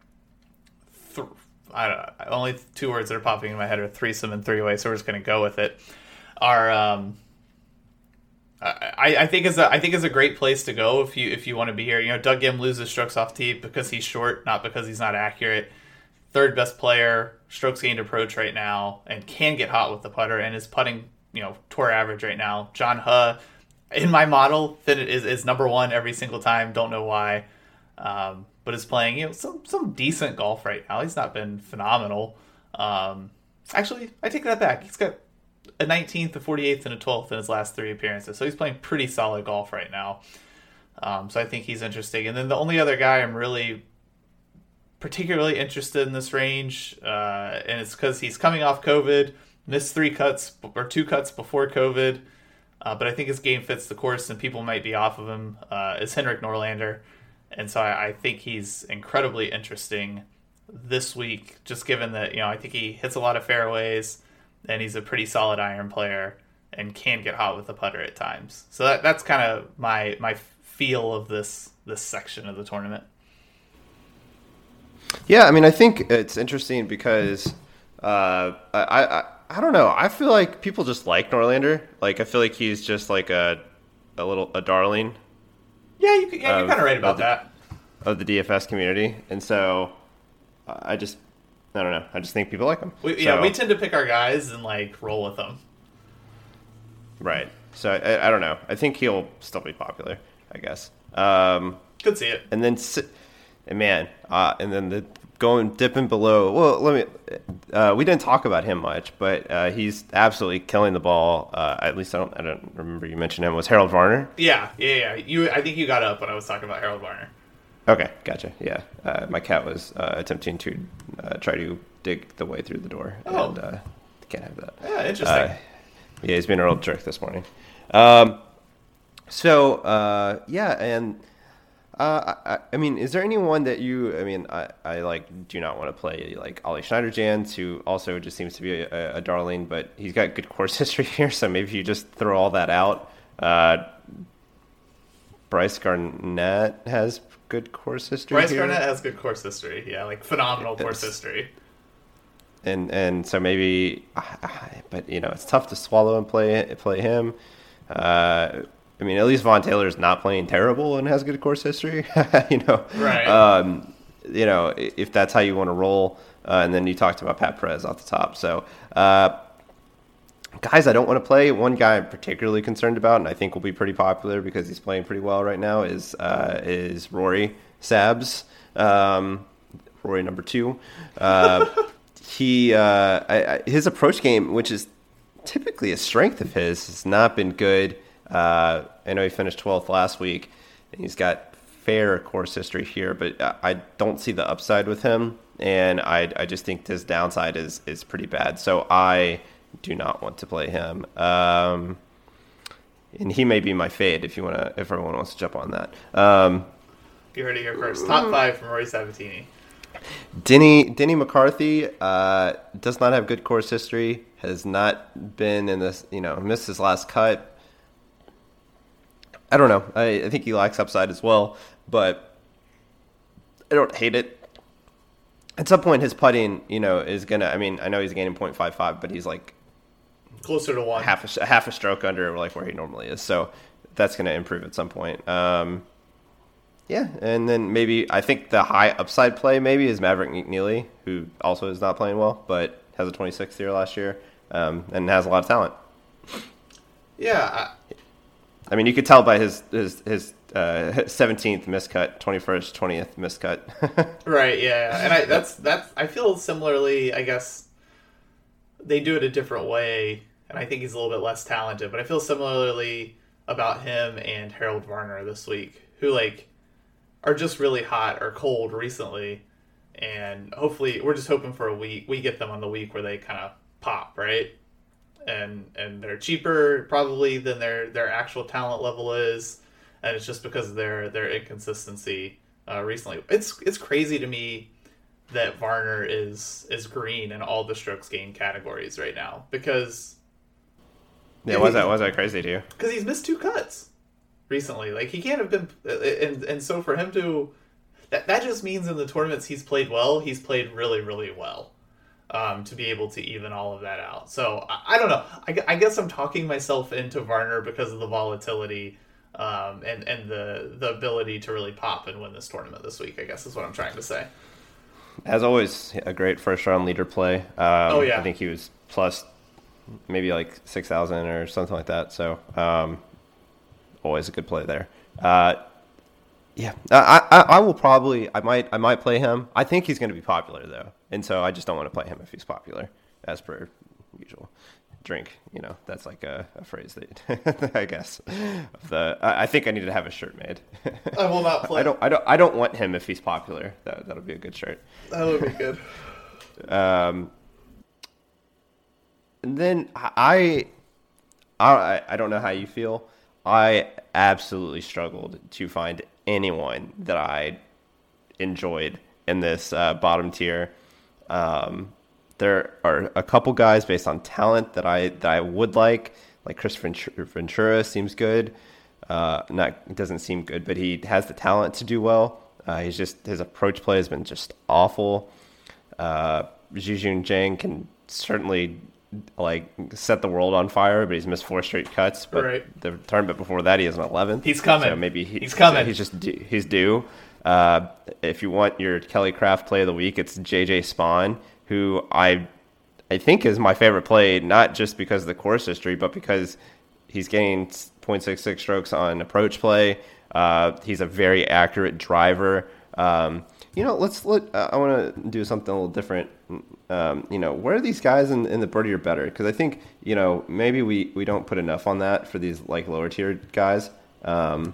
S2: th- I don't know, only two words that are popping in my head are threesome and three way. So we're just gonna go with it. Are um, I, I think is a I think is a great place to go if you if you want to be here. You know, Doug Gim loses strokes off tee because he's short, not because he's not accurate. Third best player, strokes gained approach right now, and can get hot with the putter, and is putting you know tour average right now. John Huh, in my model, that is is number one every single time. Don't know why, um, but is playing you know some some decent golf right now. He's not been phenomenal. Um, actually, I take that back. He's got a nineteenth, a forty-eighth, and a twelfth in his last three appearances. So he's playing pretty solid golf right now. Um, so I think he's interesting. And then the only other guy I'm really particularly interested in this range, uh, and it's because he's coming off COVID, missed three cuts or two cuts before COVID, uh, but I think his game fits the course and people might be off of him, uh, is Henrik Norlander. And so I, I think he's incredibly interesting this week, just given that, you know, I think he hits a lot of fairways, and he's a pretty solid iron player and can get hot with the putter at times. So that, that's kind of my my feel of this this section of the tournament.
S1: Yeah, I mean, I think it's interesting because uh, I, I I don't know. I feel like people just like Norlander. Like I feel like he's just like a a little a darling.
S2: Yeah, you yeah, you're kind of right about
S1: of the,
S2: that.
S1: Of the D F S community, and so I just. I don't know. I just think people like him.
S2: We, yeah, so, we tend to pick our guys and like roll with them.
S1: Right. So I, I don't know. I think he'll still be popular, I guess. Um,
S2: Could see it.
S1: And then, and man, uh, and then the going dipping below. Well, let me. Uh, we didn't talk about him much, but uh, he's absolutely killing the ball. Uh, at least I don't. I don't remember you mentioned him. Was Harold Varner?
S2: Yeah, yeah, yeah. You. I think you got up when I was talking about Harold Varner.
S1: Okay, gotcha. Yeah, uh, my cat was uh, attempting to uh, try to dig the way through the door,
S2: oh.
S1: and uh, can't have that.
S2: Yeah, interesting.
S1: Uh, yeah, he's been a real jerk this morning. Um, so uh, yeah, and Uh, I, I mean, is there anyone that you? I mean, I, I like do not want to play like Ollie Schneider-Jans, who also just seems to be a, a darling, but he's got good course history here. So maybe you just throw all that out. Uh, Bryce Garnett has good course history.
S2: Bryce
S1: here.
S2: Garnett has good course history. Yeah, like phenomenal it's, course history.
S1: And and so maybe, but you know, it's tough to swallow and play play him. Uh, I mean, at least Vaughn Taylor's not playing terrible and has good course history. you know,
S2: right?
S1: Um, you know, if that's how you want to roll, uh, and then you talked about Pat Perez off the top. So, uh, guys, I don't want to play. One guy I'm particularly concerned about, and I think will be pretty popular because he's playing pretty well right now, is uh, is Rory Sabs, um, Rory number two. Uh, he uh, I, I, his approach game, which is typically a strength of his, has not been good. Uh, I know he finished twelfth last week, and he's got fair course history here, but I don't see the upside with him, and I I just think his downside is is pretty bad. So I do not want to play him. Um, and he may be my fade if you want to, if everyone wants to jump on that. Um,
S2: you heard it here first. Top five from Rory Sabatini.
S1: Denny Denny McCarthy uh, does not have good course history. Has not been in this, you know, missed his last cut. I don't know. I, I think he lacks upside as well, but I don't hate it. At some point, his putting, you know, is gonna. I mean, I know he's gaining point five five, but he's like
S2: closer to one,
S1: half a half a stroke under like where he normally is. So that's gonna improve at some point. Um, yeah, and then maybe I think the high upside play maybe is Maverick McNeely, who also is not playing well, but has a twenty-sixth year last year, um, and has a lot of talent.
S2: Yeah. I-
S1: I mean, you could tell by his his his uh, seventeenth miscut, twenty-first, twentieth miscut.
S2: Right. Yeah, and I that's that's I feel similarly. I guess they do it a different way, and I think he's a little bit less talented. But I feel similarly about him and Harold Varner this week, who like are just really hot or cold recently, and hopefully we're just hoping for a week we get them on the week where they kind of pop, right? And and they're cheaper probably than their, their actual talent level is, and it's just because of their their inconsistency uh, recently. It's it's crazy to me that Varner is is green in all the strokes gained categories right now because
S1: yeah, was that was that crazy to you?
S2: Because he's missed two cuts recently. Like he can't have been, and and so for him to that that just means in the tournaments he's played well, he's played really really well. Um, to be able to even all of that out. So, I, I don't know. I, I guess I'm talking myself into Varner because of the volatility um, and, and the the ability to really pop and win this tournament this week, I guess is what I'm trying to say.
S1: As always, a great first-round leader play. Um,
S2: oh, yeah.
S1: I think he was plus maybe like six thousand or something like that. So, um, always a good play there. Uh, yeah, I, I I will probably, I might I might play him. I think he's going to be popular, though. And so I just don't want to play him if he's popular, as per usual. Drink, you know, that's like a, a phrase that I guess. Of the I, I think I need to have a shirt made.
S2: I will not play.
S1: I don't. I don't. I don't want him if he's popular. That that'll be a good shirt.
S2: That would be good.
S1: um. And then I, I, I don't know how you feel. I absolutely struggled to find anyone that I enjoyed in this uh, bottom tier. Um, there are a couple guys based on talent that I that I would like, like Chris Ventura seems good. Uh, not doesn't seem good, but he has the talent to do well. Uh, he's just his approach play has been just awful. Uh, Zhijun Zhang can certainly like set the world on fire, but he's missed four straight cuts. But
S2: right.
S1: the tournament before that, he has an eleventh.
S2: He's coming.
S1: So maybe he,
S2: he's coming.
S1: So he's just due, he's due. Uh, if you want your Kelly Craft play of the week, it's J J Spawn, who I I think is my favorite play, not just because of the course history, but because he's getting point six six strokes on approach play. Uh, he's a very accurate driver. Um, you know, let's let. Uh, I want to do something a little different. Um, you know, where are these guys in, in the birdie or better? Because I think, you know, maybe we, we don't put enough on that for these like lower tier guys. Um,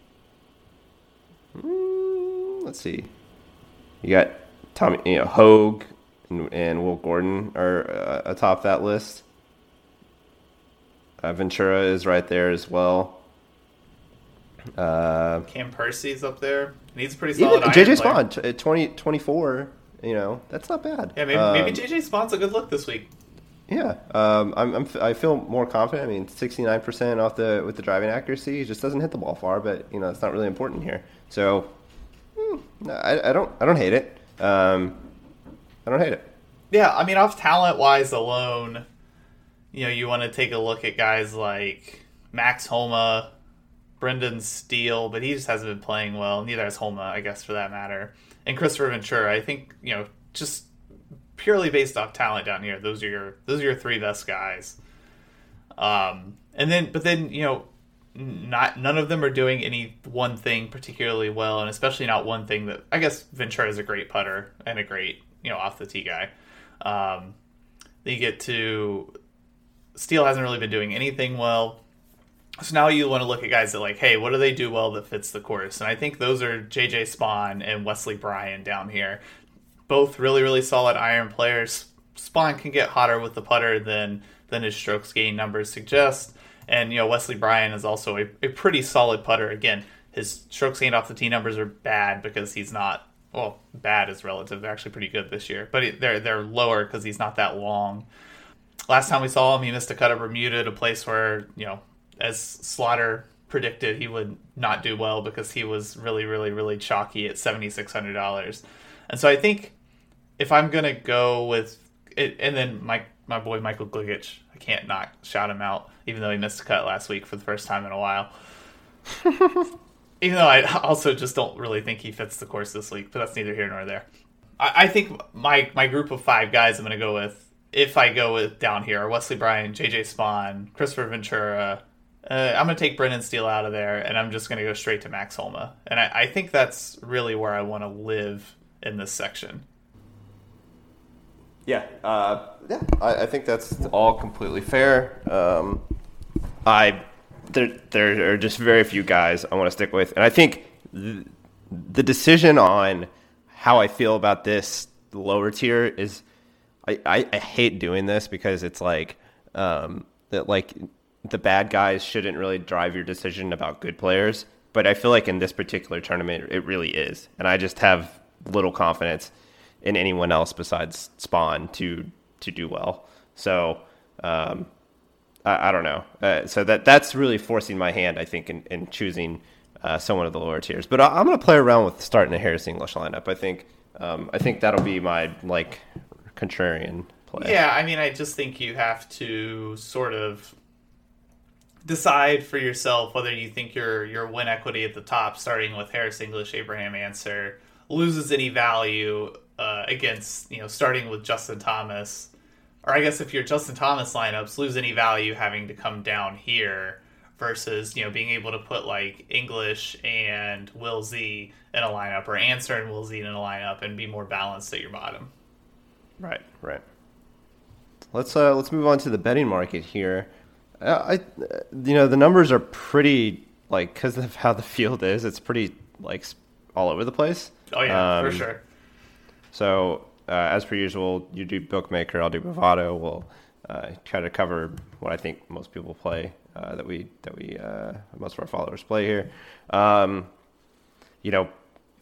S1: Let's see. You got Tommy, you know, Hogue and, and Will Gordon are uh, atop that list. Uh, Ventura is right there as well. Uh,
S2: Cam Percy's up there. And he's a pretty solid
S1: even
S2: iron
S1: J J
S2: player.
S1: Spawn, t- twenty, twenty-four, you know, that's not bad.
S2: Yeah, maybe,
S1: um,
S2: maybe J J Spawn's a good look this week.
S1: Yeah, um, I'm, I'm, I feel more confident. I mean, sixty-nine percent off the with the driving accuracy. He just doesn't hit the ball far, but you know, it's not really important here. So, mm, I, I don't, I don't hate it. Um, I don't hate it.
S2: Yeah, I mean, off talent-wise alone, you know, you want to take a look at guys like Max Homa, Brendan Steele, but he just hasn't been playing well. Neither has Homa, I guess, for that matter. And Christopher Ventura. I think, you know, just purely based off talent down here, those are your those are your three best guys. Um, and then, but then, you know, not none of them are doing any one thing particularly well, and especially not one thing that I guess Ventura is a great putter and a great, you know, off the tee guy. Um, you get to Steele hasn't really been doing anything well. So now you want to look at guys that like, hey, what do they do well that fits the course? And I think those are J J Spawn and Wesley Bryan down here. Both really, really solid iron players. Spawn can get hotter with the putter than than his strokes gain numbers suggest. And, you know, Wesley Bryan is also a, a pretty solid putter. Again, his strokes gained off the tee numbers are bad because he's not, well, bad is relative. They're actually pretty good this year. But they're they're lower because he's not that long. Last time we saw him, he missed a cut at Bermuda, a place where, you know, as Slaughter predicted, he would not do well because he was really, really, really chalky at seven thousand six hundred dollars. And so I think if I'm going to go with it, and then my my boy Michael Gligic, I can't not shout him out, even though he missed a cut last week for the first time in a while. Even though I also just don't really think he fits the course this week, but that's neither here nor there. I, I think my, my group of five guys I'm going to go with, if I go with down here, are Wesley Bryan, J J Spawn, Christopher Ventura. Uh, I'm going to take Brendan Steele out of there, and I'm just going to go straight to Max Homa. And I, I think that's really where I want to live in this section.
S1: Yeah, uh, yeah, I, I think that's all completely fair. Um, I there there are just very few guys I want to stick with, and I think the, the decision on how I feel about this lower tier is I, I, I hate doing this because it's like um, that like the bad guys shouldn't really drive your decision about good players, but I feel like in this particular tournament it really is, and I just have little confidence in anyone else besides Spawn to to do well. So um, I, I don't know. Uh, so that that's really forcing my hand, I think, in, in choosing uh, someone of the lower tiers. But I, I'm going to play around with starting a Harris English lineup. I think um, I think that'll be my like contrarian play.
S2: Yeah, I mean, I just think you have to sort of decide for yourself whether you think your your win equity at the top, starting with Harris English, Abraham Answer, loses any value uh, against, you know, starting with Justin Thomas. Or I guess if your Justin Thomas lineups lose any value having to come down here versus, you know, being able to put like English and Will Z in a lineup or Answer and Will Z in a lineup and be more balanced at your bottom.
S1: Right, right. Let's uh, let's move on to the betting market here. Uh, I, you know, the numbers are pretty like because of how the field is. It's pretty like all over the place.
S2: Oh yeah,
S1: um,
S2: for sure.
S1: So uh, as per usual, you do bookmaker, I'll do Bovado. We'll uh, try to cover what I think most people play uh, that we that we uh, most of our followers play here. Um, you know,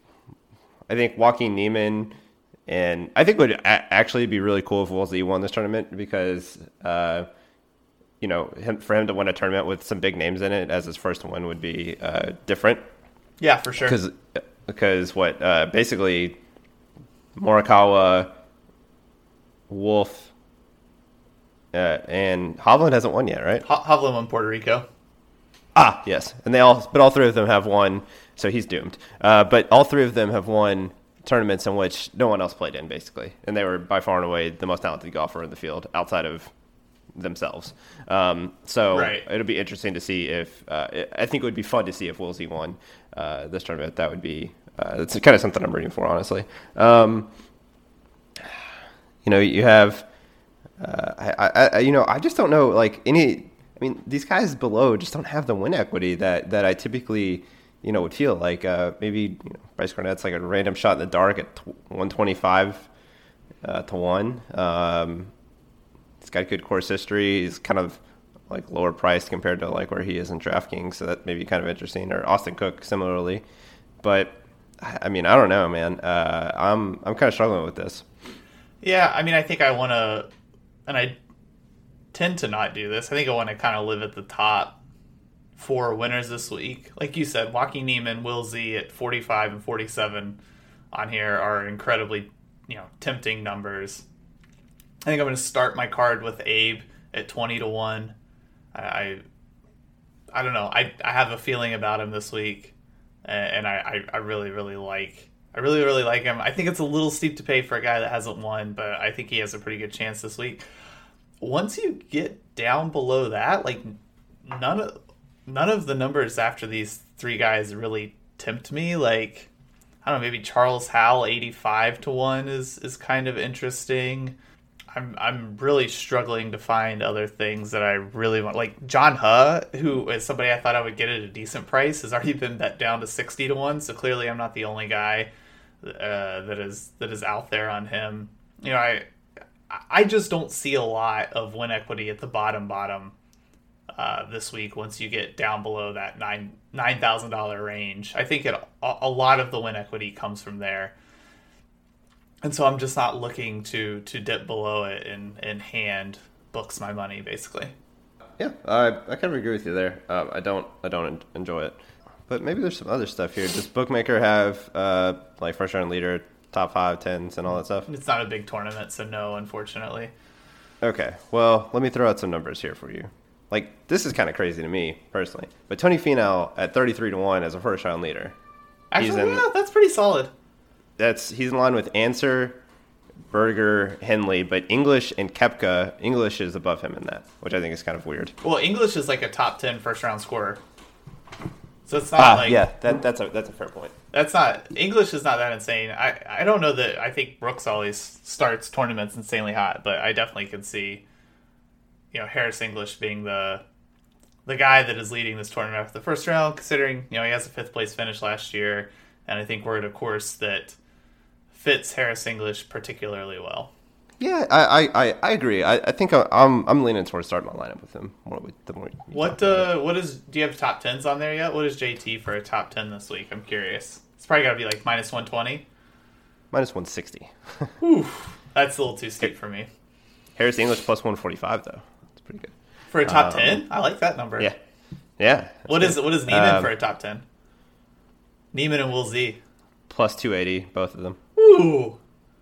S1: I think Joaquin Niemann. And I think it would a- actually be really cool if Woolsey won this tournament because, uh, you know, him, for him to win a tournament with some big names in it as his first one would be uh, different.
S2: Yeah, for sure.
S1: Because, because what, uh, basically, Morikawa, Wolf, uh, and Hovland hasn't won yet, right?
S2: Ho- Hovland won Puerto Rico.
S1: Ah, yes. And they all, but all three of them have won, so he's doomed. Uh, but all three of them have won tournaments in which no one else played in, basically, and they were by far and away the most talented golfer in the field outside of themselves. Um, so
S2: right.
S1: It'll be interesting to see if uh, I think it would be fun to see if Woolsey won uh, this tournament. That would be uh, that's kind of something I'm rooting for, honestly. Um, you know, you have uh, I, I you know I just don't know like any. I mean, these guys below just don't have the win equity that that I typically, you know, would feel like uh, maybe you know, Bryce Garnett's like a random shot in the dark at one twenty-five uh, to one. Um, he's got good course history. He's kind of like lower priced compared to like where he is in DraftKings, so that may be kind of interesting. Or Austin Cook similarly, but I mean, I don't know, man. Uh, I'm I'm kind of struggling with this.
S2: Yeah, I mean, I think I want to, and I tend to not do this. I think I want to kind of live at the top four winners this week. Like you said, Joaquin Niemann, Will Z at forty-five and forty-seven on here are incredibly, you know, tempting numbers. I think I'm going to start my card with Abe at twenty to one. I, I, I don't know. I, I have a feeling about him this week, and I, I, I really, really like. I really, really like him. I think it's a little steep to pay for a guy that hasn't won, but I think he has a pretty good chance this week. Once you get down below that, like none of none of the numbers after these three guys really tempt me. Like, I don't know, maybe Charles Howell eighty-five to one is is kind of interesting. I'm I'm really struggling to find other things that I really want. Like John Huh, who is somebody I thought I would get at a decent price, has already been bet down to sixty to one. So clearly, I'm not the only guy uh, that is that is out there on him. You know, I I just don't see a lot of win equity at the bottom bottom uh, this week. Once you get down below that nine nine thousand dollar range, I think it a, a lot of the win equity comes from there. And so I'm just not looking to, to dip below it and, and hand books my money, basically.
S1: Yeah, I I kind of agree with you there. Um, I don't I don't enjoy it, but maybe there's some other stuff here. Does Bookmaker have uh, like first round leader, top five, tens, and all that stuff?
S2: It's not a big tournament, so no, unfortunately.
S1: Okay, well, let me throw out some numbers here for you. Like, this is kind of crazy to me personally, but Tony Finau at thirty-three to one as a first round leader.
S2: Actually,
S1: in,
S2: yeah, that's pretty solid.
S1: That's he's in line with Answer, Berger, Henley, but English and Koepka, English is above him in that, which I think is kind of weird.
S2: Well, English is like a top ten first round scorer, so it's not
S1: ah,
S2: like
S1: yeah, that, that's a that's a fair point.
S2: That's not English is not that insane. I I don't know that I think Brooks always starts tournaments insanely hot, but I definitely can see, you know, Harris English being the the guy that is leading this tournament after the first round, considering, you know, he has a fifth place finish last year, and I think we're at a course that fits Harris English particularly well.
S1: Yeah, I I, I agree. I, I think I'm I'm leaning towards starting my lineup with him. More with the more.
S2: What uh what is do you have top tens on there yet? What is J T for a top ten this week? I'm curious. It's probably got to be like minus one twenty.
S1: Minus one sixty.
S2: Oof, that's a little too steep for me.
S1: Harris English plus one forty five though. That's pretty good
S2: for a top
S1: um,
S2: ten. I like that number.
S1: Yeah, yeah.
S2: What is
S1: good.
S2: what is Niemann
S1: um,
S2: for a top ten? Niemann and Will Z
S1: plus two eighty, both of them.
S2: Ooh,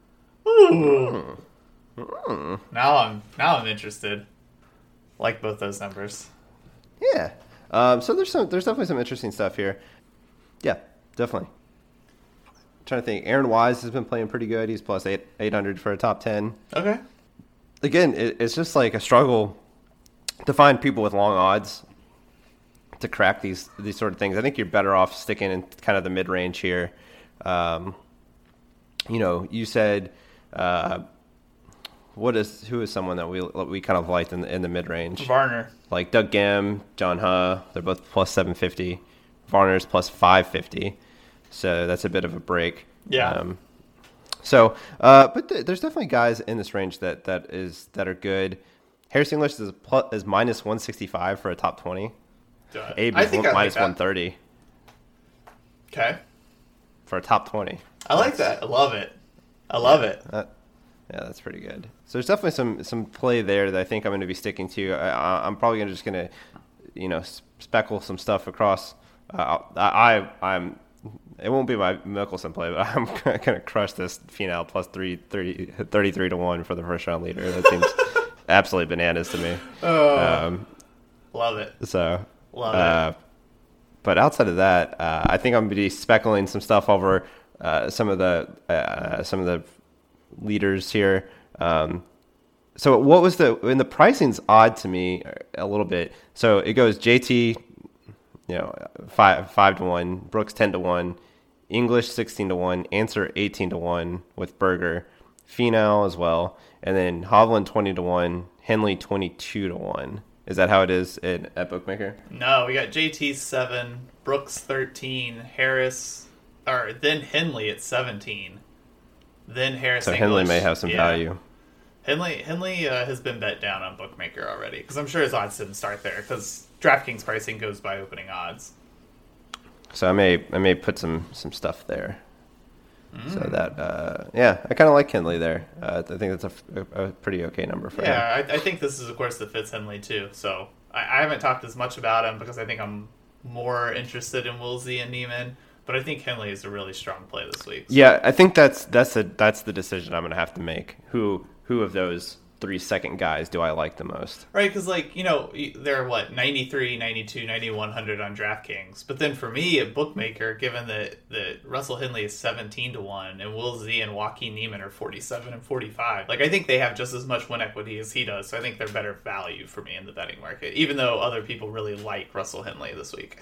S2: ooh.
S1: Mm. Mm.
S2: Now I'm now I'm interested. Like both those numbers.
S1: Yeah. Um, so there's some there's definitely some interesting stuff here. Yeah, definitely. I'm trying to think. Aaron Wise has been playing pretty good. He's plus eight eight hundred for a top ten.
S2: Okay.
S1: Again, it, it's just like a struggle to find people with long odds to crack these these sort of things. I think you're better off sticking in kind of the mid range here. Um, you know, you said. Uh, What is who is someone that we we kind of liked in the, in the mid range?
S2: Varner,
S1: like Doug Gam, John Huh. They're both plus seven fifty. Varner's plus five fifty. So that's a bit of a break.
S2: Yeah.
S1: Um, so, uh, but th- there's definitely guys in this range that, that is that are good. Harris English is plus, is minus one sixty five for a top twenty.
S2: Uh,
S1: Abe
S2: I
S1: is
S2: think
S1: one,
S2: I like
S1: minus
S2: that.
S1: one thirty
S2: Okay.
S1: for a top twenty.
S2: I like that. I love it. I love
S1: yeah,
S2: it.
S1: That, yeah, that's pretty good. So there's definitely some, some play there that I think I'm going to be sticking to. I, I'm probably gonna just going to, you know, speckle some stuff across. Uh, I, I I'm. It won't be my Mickelson play, but I'm going to crush this Finau plus three, thirty, thirty-three to one for the first round leader. That seems absolutely bananas to me.
S2: Oh,
S1: Um,
S2: love it.
S1: so,
S2: Love
S1: uh,
S2: it.
S1: but outside of that, uh, I think I'm going to be speckling some stuff over uh, some of the uh, some of the leaders here. Um, so what was the, and the pricing's odd to me a little bit. So it goes J T, you know, five, five to one, Brooks ten to one, English sixteen to one, Answer eighteen to one with Berger, Finau as well. And then Hovland twenty to one, Henley twenty-two to one. Is that how it is in, at Bookmaker?
S2: No, we got J T seven, Brooks thirteen, Harris, or then Henley at seventeen. Then Harris
S1: So
S2: English.
S1: Henley may have some
S2: yeah.
S1: value.
S2: Henley Henley uh, has been bet down on Bookmaker already because I'm sure his odds didn't start there because DraftKings pricing goes by opening odds.
S1: So I may I may put some, some stuff there.
S2: Mm.
S1: So that uh, yeah, I kind of like Henley there. Uh, I think that's a, a, a pretty okay number for
S2: yeah,
S1: him.
S2: Yeah, I, I think this is a course that fits Henley too. So I, I haven't talked as much about him because I think I'm more interested in Woolsey and Neiman. But I think Henley is a really strong play this week. So.
S1: Yeah, I think that's that's a that's the decision I'm going to have to make. Who who of those three second guys do I like the most?
S2: Right, because, like, you know, they're, what, ninety-three, ninety-two, ninety-one hundred on DraftKings. But then for me, at Bookmaker, given that, that Russell Henley is seventeen to one and Will Z and Joaquin Neiman are forty-seven and forty-five, like, I think they have just as much win equity as he does. So I think they're better value for me in the betting market, even though other people really like Russell Henley this week.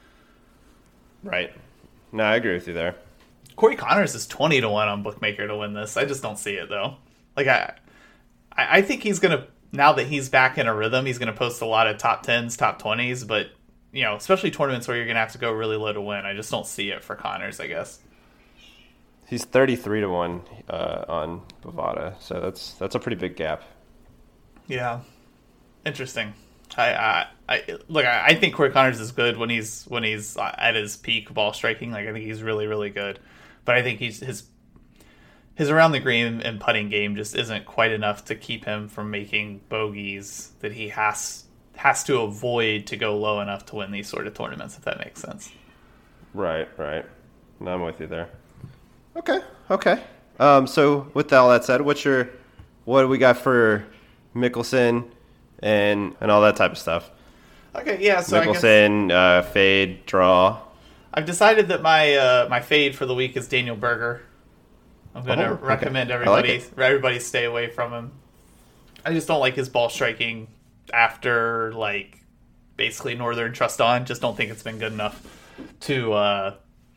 S1: Right. No, I agree with you there.
S2: Corey Connors is twenty to one on Bookmaker to win this. I just don't see it, though. Like, I I think he's going to, now that he's back in a rhythm, he's going to post a lot of top tens, top twenties, but, you know, especially tournaments where you're going to have to go really low to win. I just don't see it for Connors, I guess.
S1: He's thirty-three to one uh, on Bovada, so that's that's a pretty big gap.
S2: Yeah. Interesting. I, I, I look. I, I think Corey Connors is good when he's when he's at his peak ball striking. Like I think he's really really good, but I think he's his his around the green and putting game just isn't quite enough to keep him from making bogeys that he has has to avoid to go low enough to win these sort of tournaments. If that makes sense.
S1: Right. Right. No, I'm with you there. Okay. Okay. Um. So with all that said, what's your what do we got for Mickelson? And and all that type of stuff.
S2: Okay, yeah. So
S1: Mickelson, I guess, uh, fade, draw.
S2: I've decided that my uh, my fade for the week is Daniel Berger. I'm going to
S1: oh, okay.
S2: recommend everybody
S1: like
S2: everybody stay away from him. I just don't like his ball striking after like basically Northern Trust on. Just don't think it's been good enough to uh,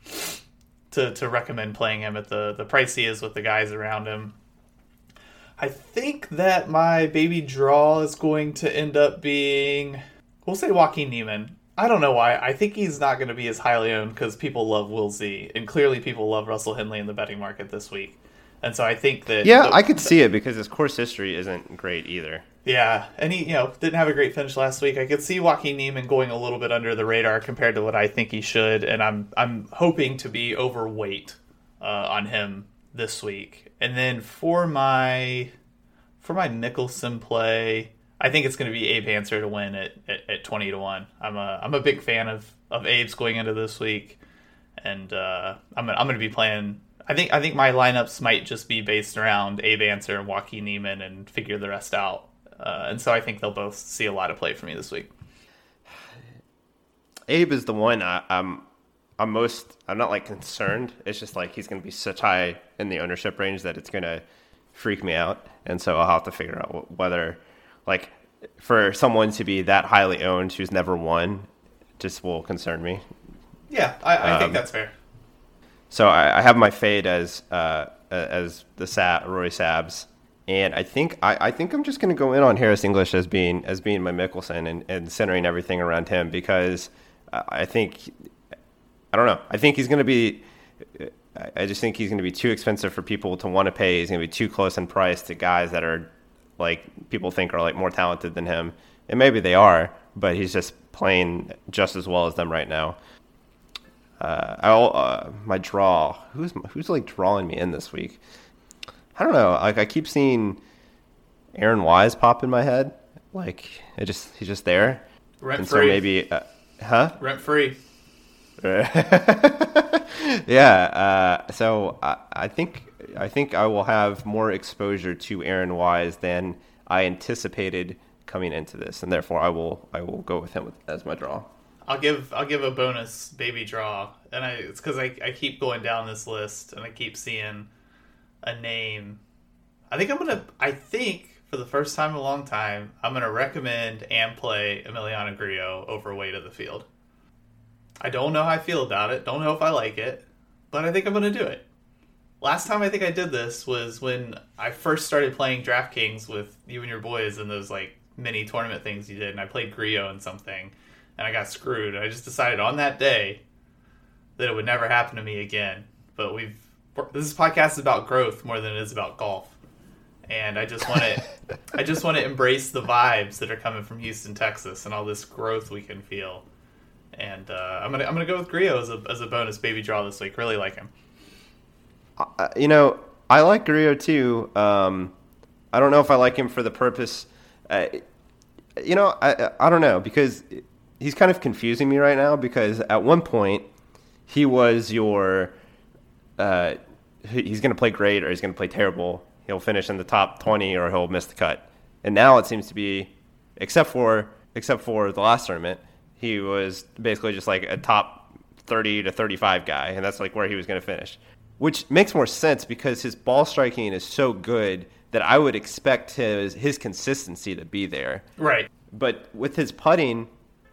S2: to to recommend playing him at the the price he is with the guys around him. I think that my baby draw is going to end up being, we'll say Joaquin Neiman. I don't know why. I think he's not going to be as highly owned because people love Will Z, and clearly people love Russell Henley in the betting market this week. And so I think that...
S1: Yeah,
S2: the,
S1: I could see it because his course history isn't great either.
S2: Yeah, and he, you know, didn't have a great finish last week. I could see Joaquin Neiman going a little bit under the radar compared to what I think he should, and I'm I'm hoping to be overweight uh, on him this week. And then for my for my Mickelson play, I think it's going to be Abe Answer to win at, at, at twenty to one. I'm a I'm a big fan of, of Abe's going into this week, and uh, I'm I'm going to be playing. I think I think my lineups might just be based around Abe Answer and Joaquin Neiman, and figure the rest out. Uh, and so I think they'll both see a lot of play for me this week.
S1: Abe is the one I, I'm I'm most I'm not like concerned. It's just like he's going to be such high in the ownership range that it's going to freak me out, and so I'll have to figure out whether, like, for someone to be that highly owned who's never won, just will concern me.
S2: Yeah, I, I
S1: um,
S2: think that's fair.
S1: So I, I have my fade as uh, as the Sa- Rory Sabs, and I think I, I think I'm just going to go in on Harris English as being as being my Mickelson and, and centering everything around him, because I think I don't know. I think he's going to be. I just think he's going to be too expensive for people to want to pay. He's going to be too close in price to guys that are, like, people think are, like, more talented than him. And maybe they are, but he's just playing just as well as them right now. Uh, I'll, uh, my draw. Who's, who's, like, drawing me in this week? I don't know. Like, I keep seeing Aaron Wise pop in my head. Like, it just he's just there.
S2: Rent
S1: and
S2: free.
S1: So maybe, uh, huh?
S2: Rent free.
S1: yeah, uh, so I, I think I think I will have more exposure to Aaron Wise than I anticipated coming into this, and therefore I will I will go with him as my draw.
S2: I'll give I'll give a bonus baby draw, and I, it's because I, I keep going down this list and I keep seeing a name. I think I'm gonna I think for the first time in a long time I'm gonna recommend and play Emiliano Grillo over weight of the field. I don't know how I feel about it. Don't know if I like it, but I think I'm going to do it. Last time I think I did this was when I first started playing DraftKings with you and your boys and those like mini tournament things you did, and I played Grillo in something, and I got screwed. I just decided on that day that it would never happen to me again. But we've this podcast is about growth more than it is about golf, and I just want to I just want to embrace the vibes that are coming from Houston, Texas, and all this growth we can feel. And uh, I'm gonna I'm gonna go with Grillo as a as a bonus baby draw this week. Really like him.
S1: Uh, you know, I like Grillo too. Um, I don't know if I like him for the purpose. Uh, you know, I I don't know, because he's kind of confusing me right now, because at one point he was your uh, he's going to play great or he's going to play terrible. He'll finish in the top twenty or he'll miss the cut. And now it seems to be, except for except for the last tournament, he was basically just like a top thirty to thirty-five guy, and that's like where he was going to finish. Which makes more sense because his ball striking is so good that I would expect his his consistency to be there.
S2: Right.
S1: But with his putting,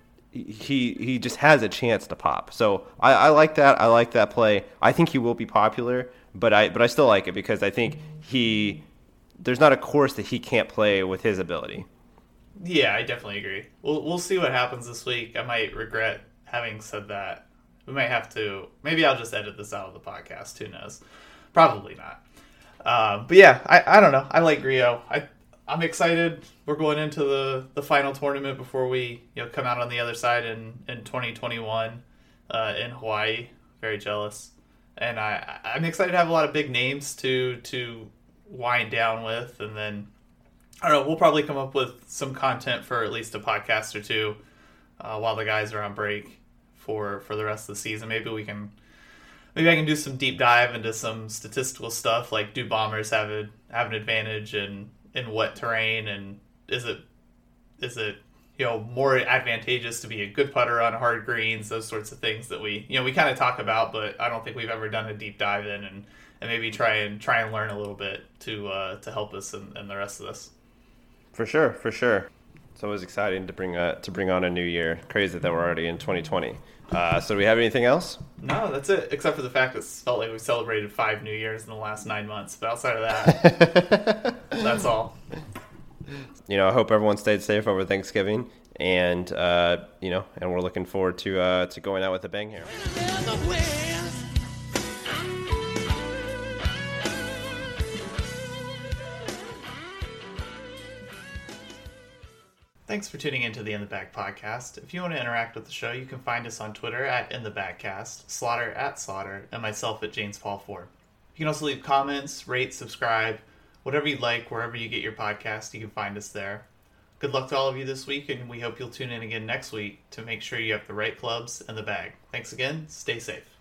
S1: he he just has a chance to pop. So I, I like that. I like that play. I think he will be popular, but I but I still like it because I think he there's not a course that he can't play with his ability.
S2: Yeah, I definitely agree. We'll we'll see what happens this week. I might regret having said that. We might have to. Maybe I'll just edit this out of the podcast. Who knows? Probably not. Uh, but yeah, I, I don't know. I like Grillo. I I'm excited. We're going into the, the final tournament before we you know come out on the other side in, in twenty twenty-one uh, in Hawaii. Very jealous, and I I'm excited to have a lot of big names to to wind down with, and then I don't know. We'll probably come up with some content for at least a podcast or two uh, while the guys are on break for for the rest of the season. Maybe we can. Maybe I can do some deep dive into some statistical stuff, like do bombers have a have an advantage in, in wet terrain, and is it is it you know more advantageous to be a good putter on hard greens, those sorts of things that we you know we kind of talk about, but I don't think we've ever done a deep dive in, and, and maybe try and try and learn a little bit to uh, to help us in, in the rest of this.
S1: For sure, for sure. It's always exciting to bring uh, to bring on a new year. Crazy that we're already in twenty twenty. Uh, so do we have anything else?
S2: No, that's it. Except for the fact that it felt like we celebrated five New Years in the last nine months. But outside of that, that's all.
S1: You know, I hope everyone stayed safe over Thanksgiving, and uh, you know, and we're looking forward to uh, to going out with a bang here.
S2: Thanks for tuning into the In the Bag podcast. If you want to interact with the show, you can find us on Twitter at In the Bagcast, Slaughter at Slaughter, and myself at James Paul Ford. You can also leave comments, rate, subscribe, whatever you like, wherever you get your podcast, you can find us there. Good luck to all of you this week, and we hope you'll tune in again next week to make sure you have the right clubs and the bag. Thanks again. Stay safe.